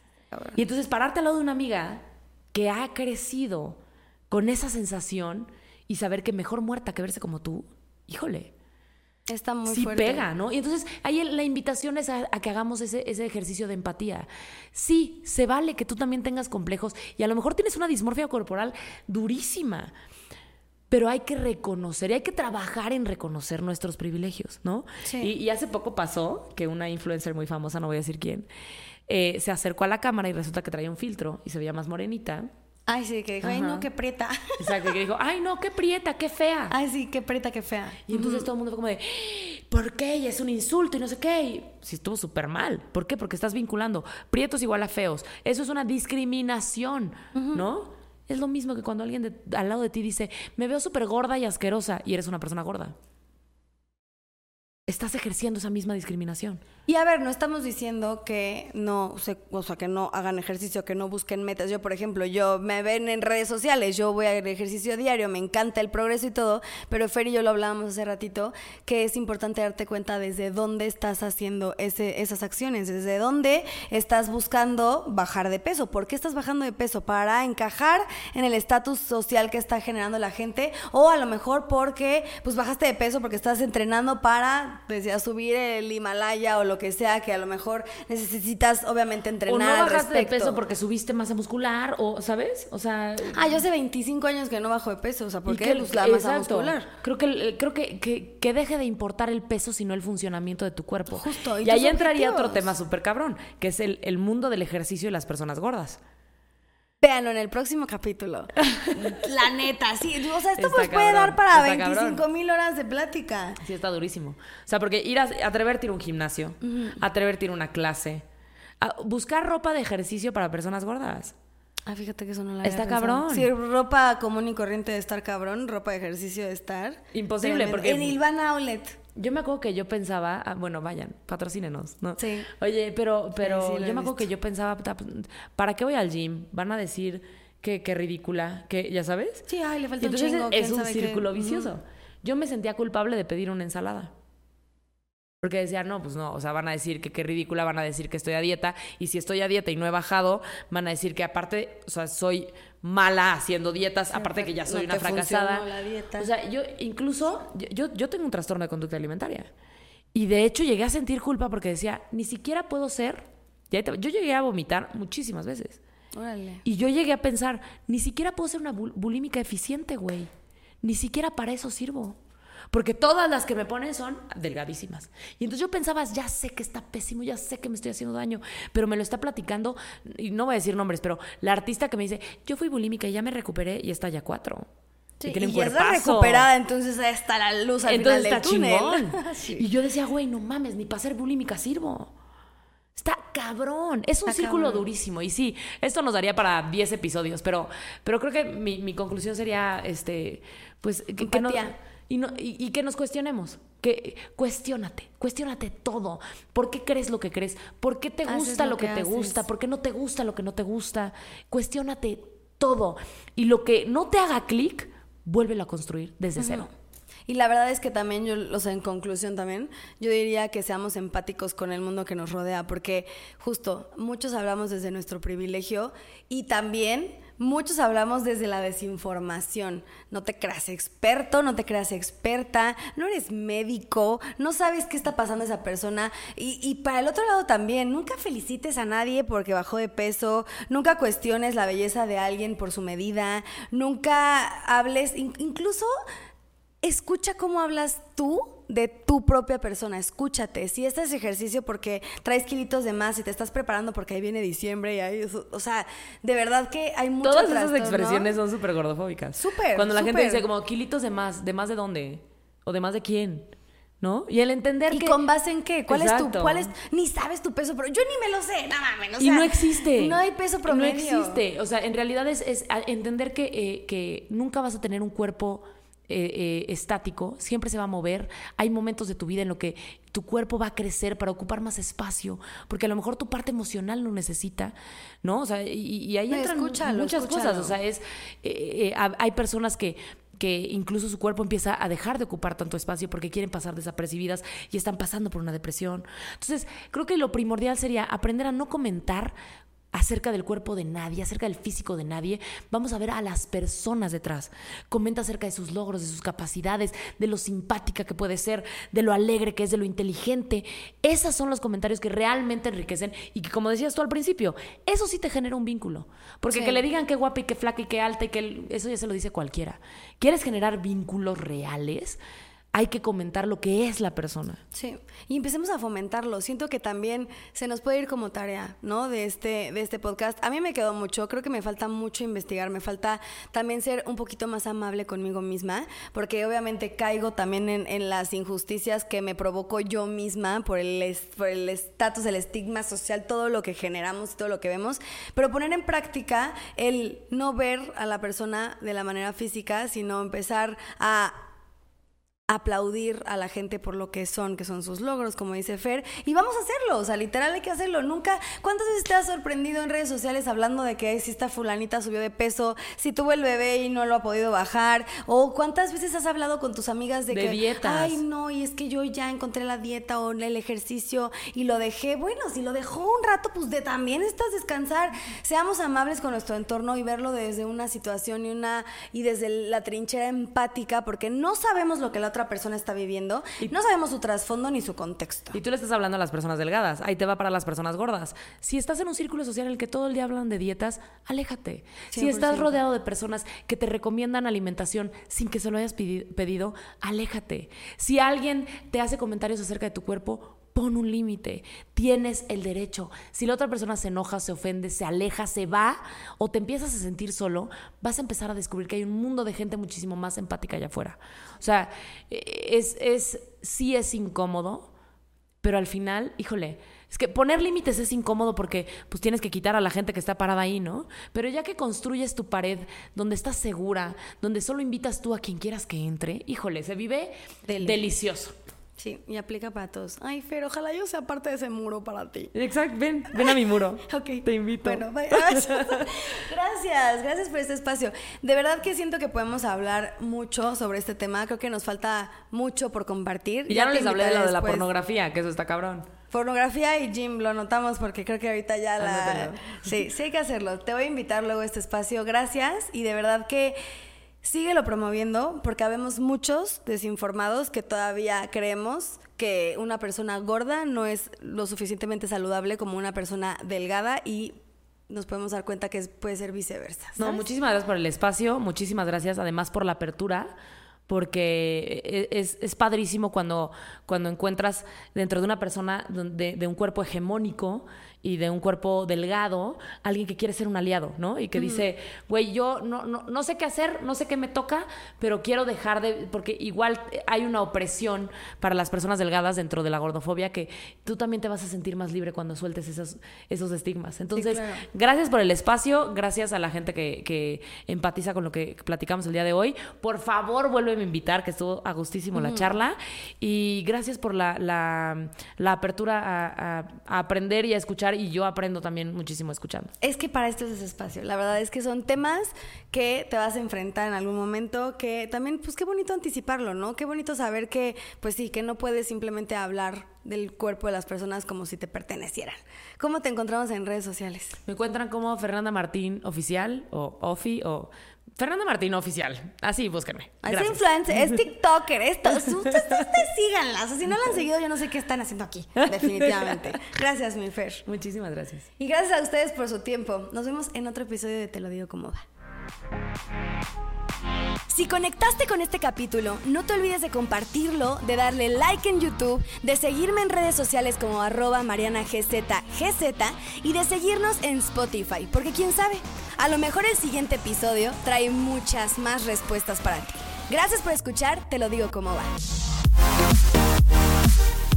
Y entonces pararte al lado de una amiga que ha crecido con esa sensación y saber que mejor muerta que verse como tú, híjole. Está muy sí fuerte. Pega, ¿no? Y entonces ahí la invitación es a que hagamos ese ejercicio de empatía. Sí, se vale que tú también tengas complejos y a lo mejor tienes una dismorfia corporal durísima, pero hay que reconocer y hay que trabajar en reconocer nuestros privilegios, ¿no? Sí. Y hace poco pasó que una influencer muy famosa, no voy a decir quién, se acercó a la cámara y resulta que traía un filtro y se veía más morenita. Ay, sí, que dijo, ay, no, qué prieta. Exacto, que dijo, ay, no, qué prieta, qué fea. Ay, sí, qué prieta, qué fea. Y entonces todo el mundo fue como de, ¿por qué? Y es un insulto y no sé qué. Y sí, estuvo súper mal. ¿Por qué? Porque estás vinculando prietos igual a feos. Eso es una discriminación, ¿no? Es lo mismo que cuando alguien al lado de ti dice, me veo súper gorda y asquerosa y eres una persona gorda. Estás ejerciendo esa misma discriminación. Y a ver, no estamos diciendo que no, o sea, que no hagan ejercicio, que no busquen metas. Yo, por ejemplo, me ven en redes sociales, yo voy al ejercicio diario, me encanta el progreso y todo, pero Fer y yo lo hablábamos hace ratito, que es importante darte cuenta desde dónde estás haciendo esas acciones, desde dónde estás buscando bajar de peso. ¿Por qué estás bajando de peso? ¿Para encajar en el estatus social que está generando la gente? O a lo mejor porque pues bajaste de peso porque estás entrenando para, decía, subir el Himalaya o lo que sea, que a lo mejor necesitas obviamente entrenar. O no bajaste de peso porque subiste masa muscular, o ¿sabes? O sea, yo hace 25 años que no bajo de peso, o sea, ¿por qué? Pues la masa muscular. Creo que deje de importar el peso, sino el funcionamiento de tu cuerpo. Justo. Y ahí entraría otro tema súper cabrón, que es el mundo del ejercicio y las personas gordas. Véanlo en el próximo capítulo. La neta, sí. O sea, esto Está pues puede cabrón, dar para está 25,000 horas de plática. Sí, está durísimo. O sea, porque atreverte a ir a un gimnasio, atreverte a ir a una clase, buscar ropa de ejercicio para personas gordas. Fíjate que eso no la Está había pensado. cabrón. Sí, ropa común y corriente de estar cabrón, ropa de ejercicio de estar. Imposible, porque en Ilvana Outlet. Yo me acuerdo que yo pensaba, bueno, vayan, patrocínenos, ¿no? Sí. Oye, pero Sí, yo me acuerdo que yo pensaba, ¿para qué voy al gym? Van a decir que ridícula, que, ¿ya sabes? Sí, le falta Y un entonces chingo. es un círculo vicioso. Yo me sentía culpable de pedir una ensalada. Porque decía, no, pues no, o sea, van a decir que qué ridícula, van a decir que estoy a dieta, y si estoy a dieta y no he bajado, van a decir que aparte, o sea, soy mala haciendo dietas, sí, aparte que ya soy una fracasada. La dieta. O sea, yo incluso, yo tengo un trastorno de conducta alimentaria. Y de hecho llegué a sentir culpa porque decía, ni siquiera puedo ser... Yo llegué a vomitar muchísimas veces. Órale. Y yo llegué a pensar, ni siquiera puedo ser una bulímica eficiente, güey. Ni siquiera para eso sirvo. Porque todas las que me ponen son delgadísimas. Y entonces yo pensaba, ya sé que está pésimo, ya sé que me estoy haciendo daño, pero me lo está platicando, y no voy a decir nombres, pero la artista que me dice, yo fui bulímica y ya me recuperé y está ya 4. Sí, y ya está recuperada, entonces ahí está la luz al final del túnel. Chingón. Sí. Y yo decía, güey, no mames, ni para ser bulímica sirvo. Está cabrón. Es un círculo durísimo. Y sí, esto nos daría para 10 episodios, pero creo que mi conclusión sería, pues, que no... Y que nos cuestionemos. Que cuestiónate todo. ¿Por qué crees lo que crees? ¿Por qué te gusta lo que te gusta? ¿Por qué no te gusta lo que no te gusta? Cuestiónate todo. Y lo que no te haga clic, vuélvelo a construir desde cero. Y la verdad es que también en conclusión también, yo diría que seamos empáticos con el mundo que nos rodea, porque justo muchos hablamos desde nuestro privilegio y también muchos hablamos desde la desinformación. No te creas experto, no te creas experta, no eres médico, no sabes qué está pasando a esa persona. Y para el otro lado también, nunca felicites a nadie porque bajó de peso, nunca cuestiones la belleza de alguien por su medida, nunca hables, incluso... Escucha cómo hablas tú de tu propia persona, escúchate. Si este es ejercicio porque traes kilitos de más y te estás preparando porque ahí viene diciembre y ahí, o sea, de verdad que hay mucho Todas esas expresiones son súper gordofóbicas. Súper. Cuando la gente dice como kilitos de más de dónde? ¿O de más de quién? ¿No? Y el entender ¿Y con base en qué? ¿Cuál es ni sabes tu peso, pero yo ni me lo sé, nada más. O sea, y no existe. No hay peso promedio. No existe. O sea, en realidad es entender que nunca vas a tener un cuerpo... estático, siempre se va a mover. Hay momentos de tu vida en los que tu cuerpo va a crecer para ocupar más espacio, porque a lo mejor tu parte emocional lo necesita, ¿no? O sea, y ahí entran muchas cosas. O sea, hay personas que incluso su cuerpo empieza a dejar de ocupar tanto espacio porque quieren pasar desapercibidas y están pasando por una depresión. Entonces, creo que lo primordial sería aprender a no comentar acerca del cuerpo de nadie, acerca del físico de nadie. Vamos a ver a las personas detrás. Comenta acerca de sus logros, de sus capacidades, de lo simpática que puede ser, de lo alegre que es, de lo inteligente. Esos son los comentarios que realmente enriquecen y que, como decías tú al principio, eso sí te genera un vínculo. Porque que le digan qué guapa y qué flaca y qué alta y eso ya se lo dice cualquiera. ¿Quieres generar vínculos reales? Hay que comentar lo que es la persona. Sí, y empecemos a fomentarlo. Siento que también se nos puede ir como tarea, ¿no? De este podcast. A mí me quedó mucho, creo que me falta mucho investigar, me falta también ser un poquito más amable conmigo misma, porque obviamente caigo también en las injusticias que me provoco yo misma por el estatus, el estigma social, todo lo que generamos, todo lo que vemos, pero poner en práctica el no ver a la persona de la manera física, sino empezar a aplaudir a la gente por lo que son sus logros, como dice Fer, y vamos a hacerlo, o sea, literal hay que hacerlo. Nunca, ¿cuántas veces te has sorprendido en redes sociales hablando de que si esta fulanita subió de peso, si tuvo el bebé y no lo ha podido bajar? O cuántas veces has hablado con tus amigas de que dietas. Ay, no, y es que yo ya encontré la dieta o el ejercicio y lo dejé. Bueno, si lo dejó un rato, pues también estás descansar. Seamos amables con nuestro entorno y verlo desde una situación y desde la trinchera empática, porque no sabemos lo que la otra persona está viviendo, no sabemos su trasfondo ni su contexto. Y tú le estás hablando a las personas delgadas, ahí te va para las personas gordas. Si estás en un círculo social en el que todo el día hablan de dietas, aléjate. 100%. Si estás rodeado de personas que te recomiendan alimentación sin que se lo hayas pedido, aléjate. Si alguien te hace comentarios acerca de tu cuerpo, pon un límite. Tienes el derecho. Si la otra persona se enoja, se ofende, se aleja, se va o te empiezas a sentir solo, vas a empezar a descubrir que hay un mundo de gente muchísimo más empática allá afuera. O sea, sí es incómodo, pero al final, híjole, es que poner límites es incómodo porque pues tienes que quitar a la gente que está parada ahí, ¿no? Pero ya que construyes tu pared donde estás segura, donde solo invitas tú a quien quieras que entre, híjole, se vive delicioso. Sí, y aplica para todos. Ay, Fer, ojalá yo sea parte de ese muro para ti. Exacto, ven a mi muro. Ok. Te invito. Bueno, gracias por este espacio. De verdad que siento que podemos hablar mucho sobre este tema. Creo que nos falta mucho por compartir. Y ya no te les hablé de lo de la después. pornografía, que eso está cabrón. Pornografía y gym, lo notamos porque creo que ahorita ya Anótalo. Sí hay que hacerlo. Te voy a invitar luego a este espacio. Gracias. Y de verdad que síguelo promoviendo porque habemos muchos desinformados que todavía creemos que una persona gorda no es lo suficientemente saludable como una persona delgada y nos podemos dar cuenta que puede ser viceversa. ¿Sabes? No, muchísimas gracias por el espacio, muchísimas gracias además por la apertura, porque es padrísimo cuando encuentras dentro de una persona de un cuerpo hegemónico y de un cuerpo delgado, alguien que quiere ser un aliado, ¿no? Y que dice, güey, yo no sé qué hacer, no sé qué me toca, pero quiero dejar de... Porque igual hay una opresión para las personas delgadas dentro de la gordofobia que tú también te vas a sentir más libre cuando sueltes esos estigmas. Entonces, Sí, claro. Gracias por el espacio, gracias a la gente que empatiza con lo que platicamos el día de hoy. Por favor, vuélveme a invitar, que estuvo a gustísimo la charla. Y gracias por la apertura a aprender y a escuchar. Y yo aprendo también muchísimo escuchando. Es que para esto es ese espacio. La verdad es que son temas que te vas a enfrentar en algún momento, que también, pues qué bonito anticiparlo, ¿no? Qué bonito saber que, pues sí, que no puedes simplemente hablar del cuerpo de las personas como si te pertenecieran. ¿Cómo te encontramos en redes sociales? Me encuentran como Fernanda Martín Oficial o Ofi o Fernanda Martín Oficial. Así, búsquenme. Es Gracias. influencer, es TikToker, ustedes síganla. O sea, si no la han seguido, yo no sé qué están haciendo aquí. Definitivamente. Gracias, mi Fer. Muchísimas gracias. Y gracias a ustedes por su tiempo. Nos vemos en otro episodio de Te lo digo como va. Si conectaste con este capítulo, no te olvides de compartirlo, de darle like en YouTube, de seguirme en redes sociales como @MarianaGZGZ y de seguirnos en Spotify, porque quién sabe, a lo mejor el siguiente episodio trae muchas más respuestas para ti. Gracias por escuchar, Te lo digo como va.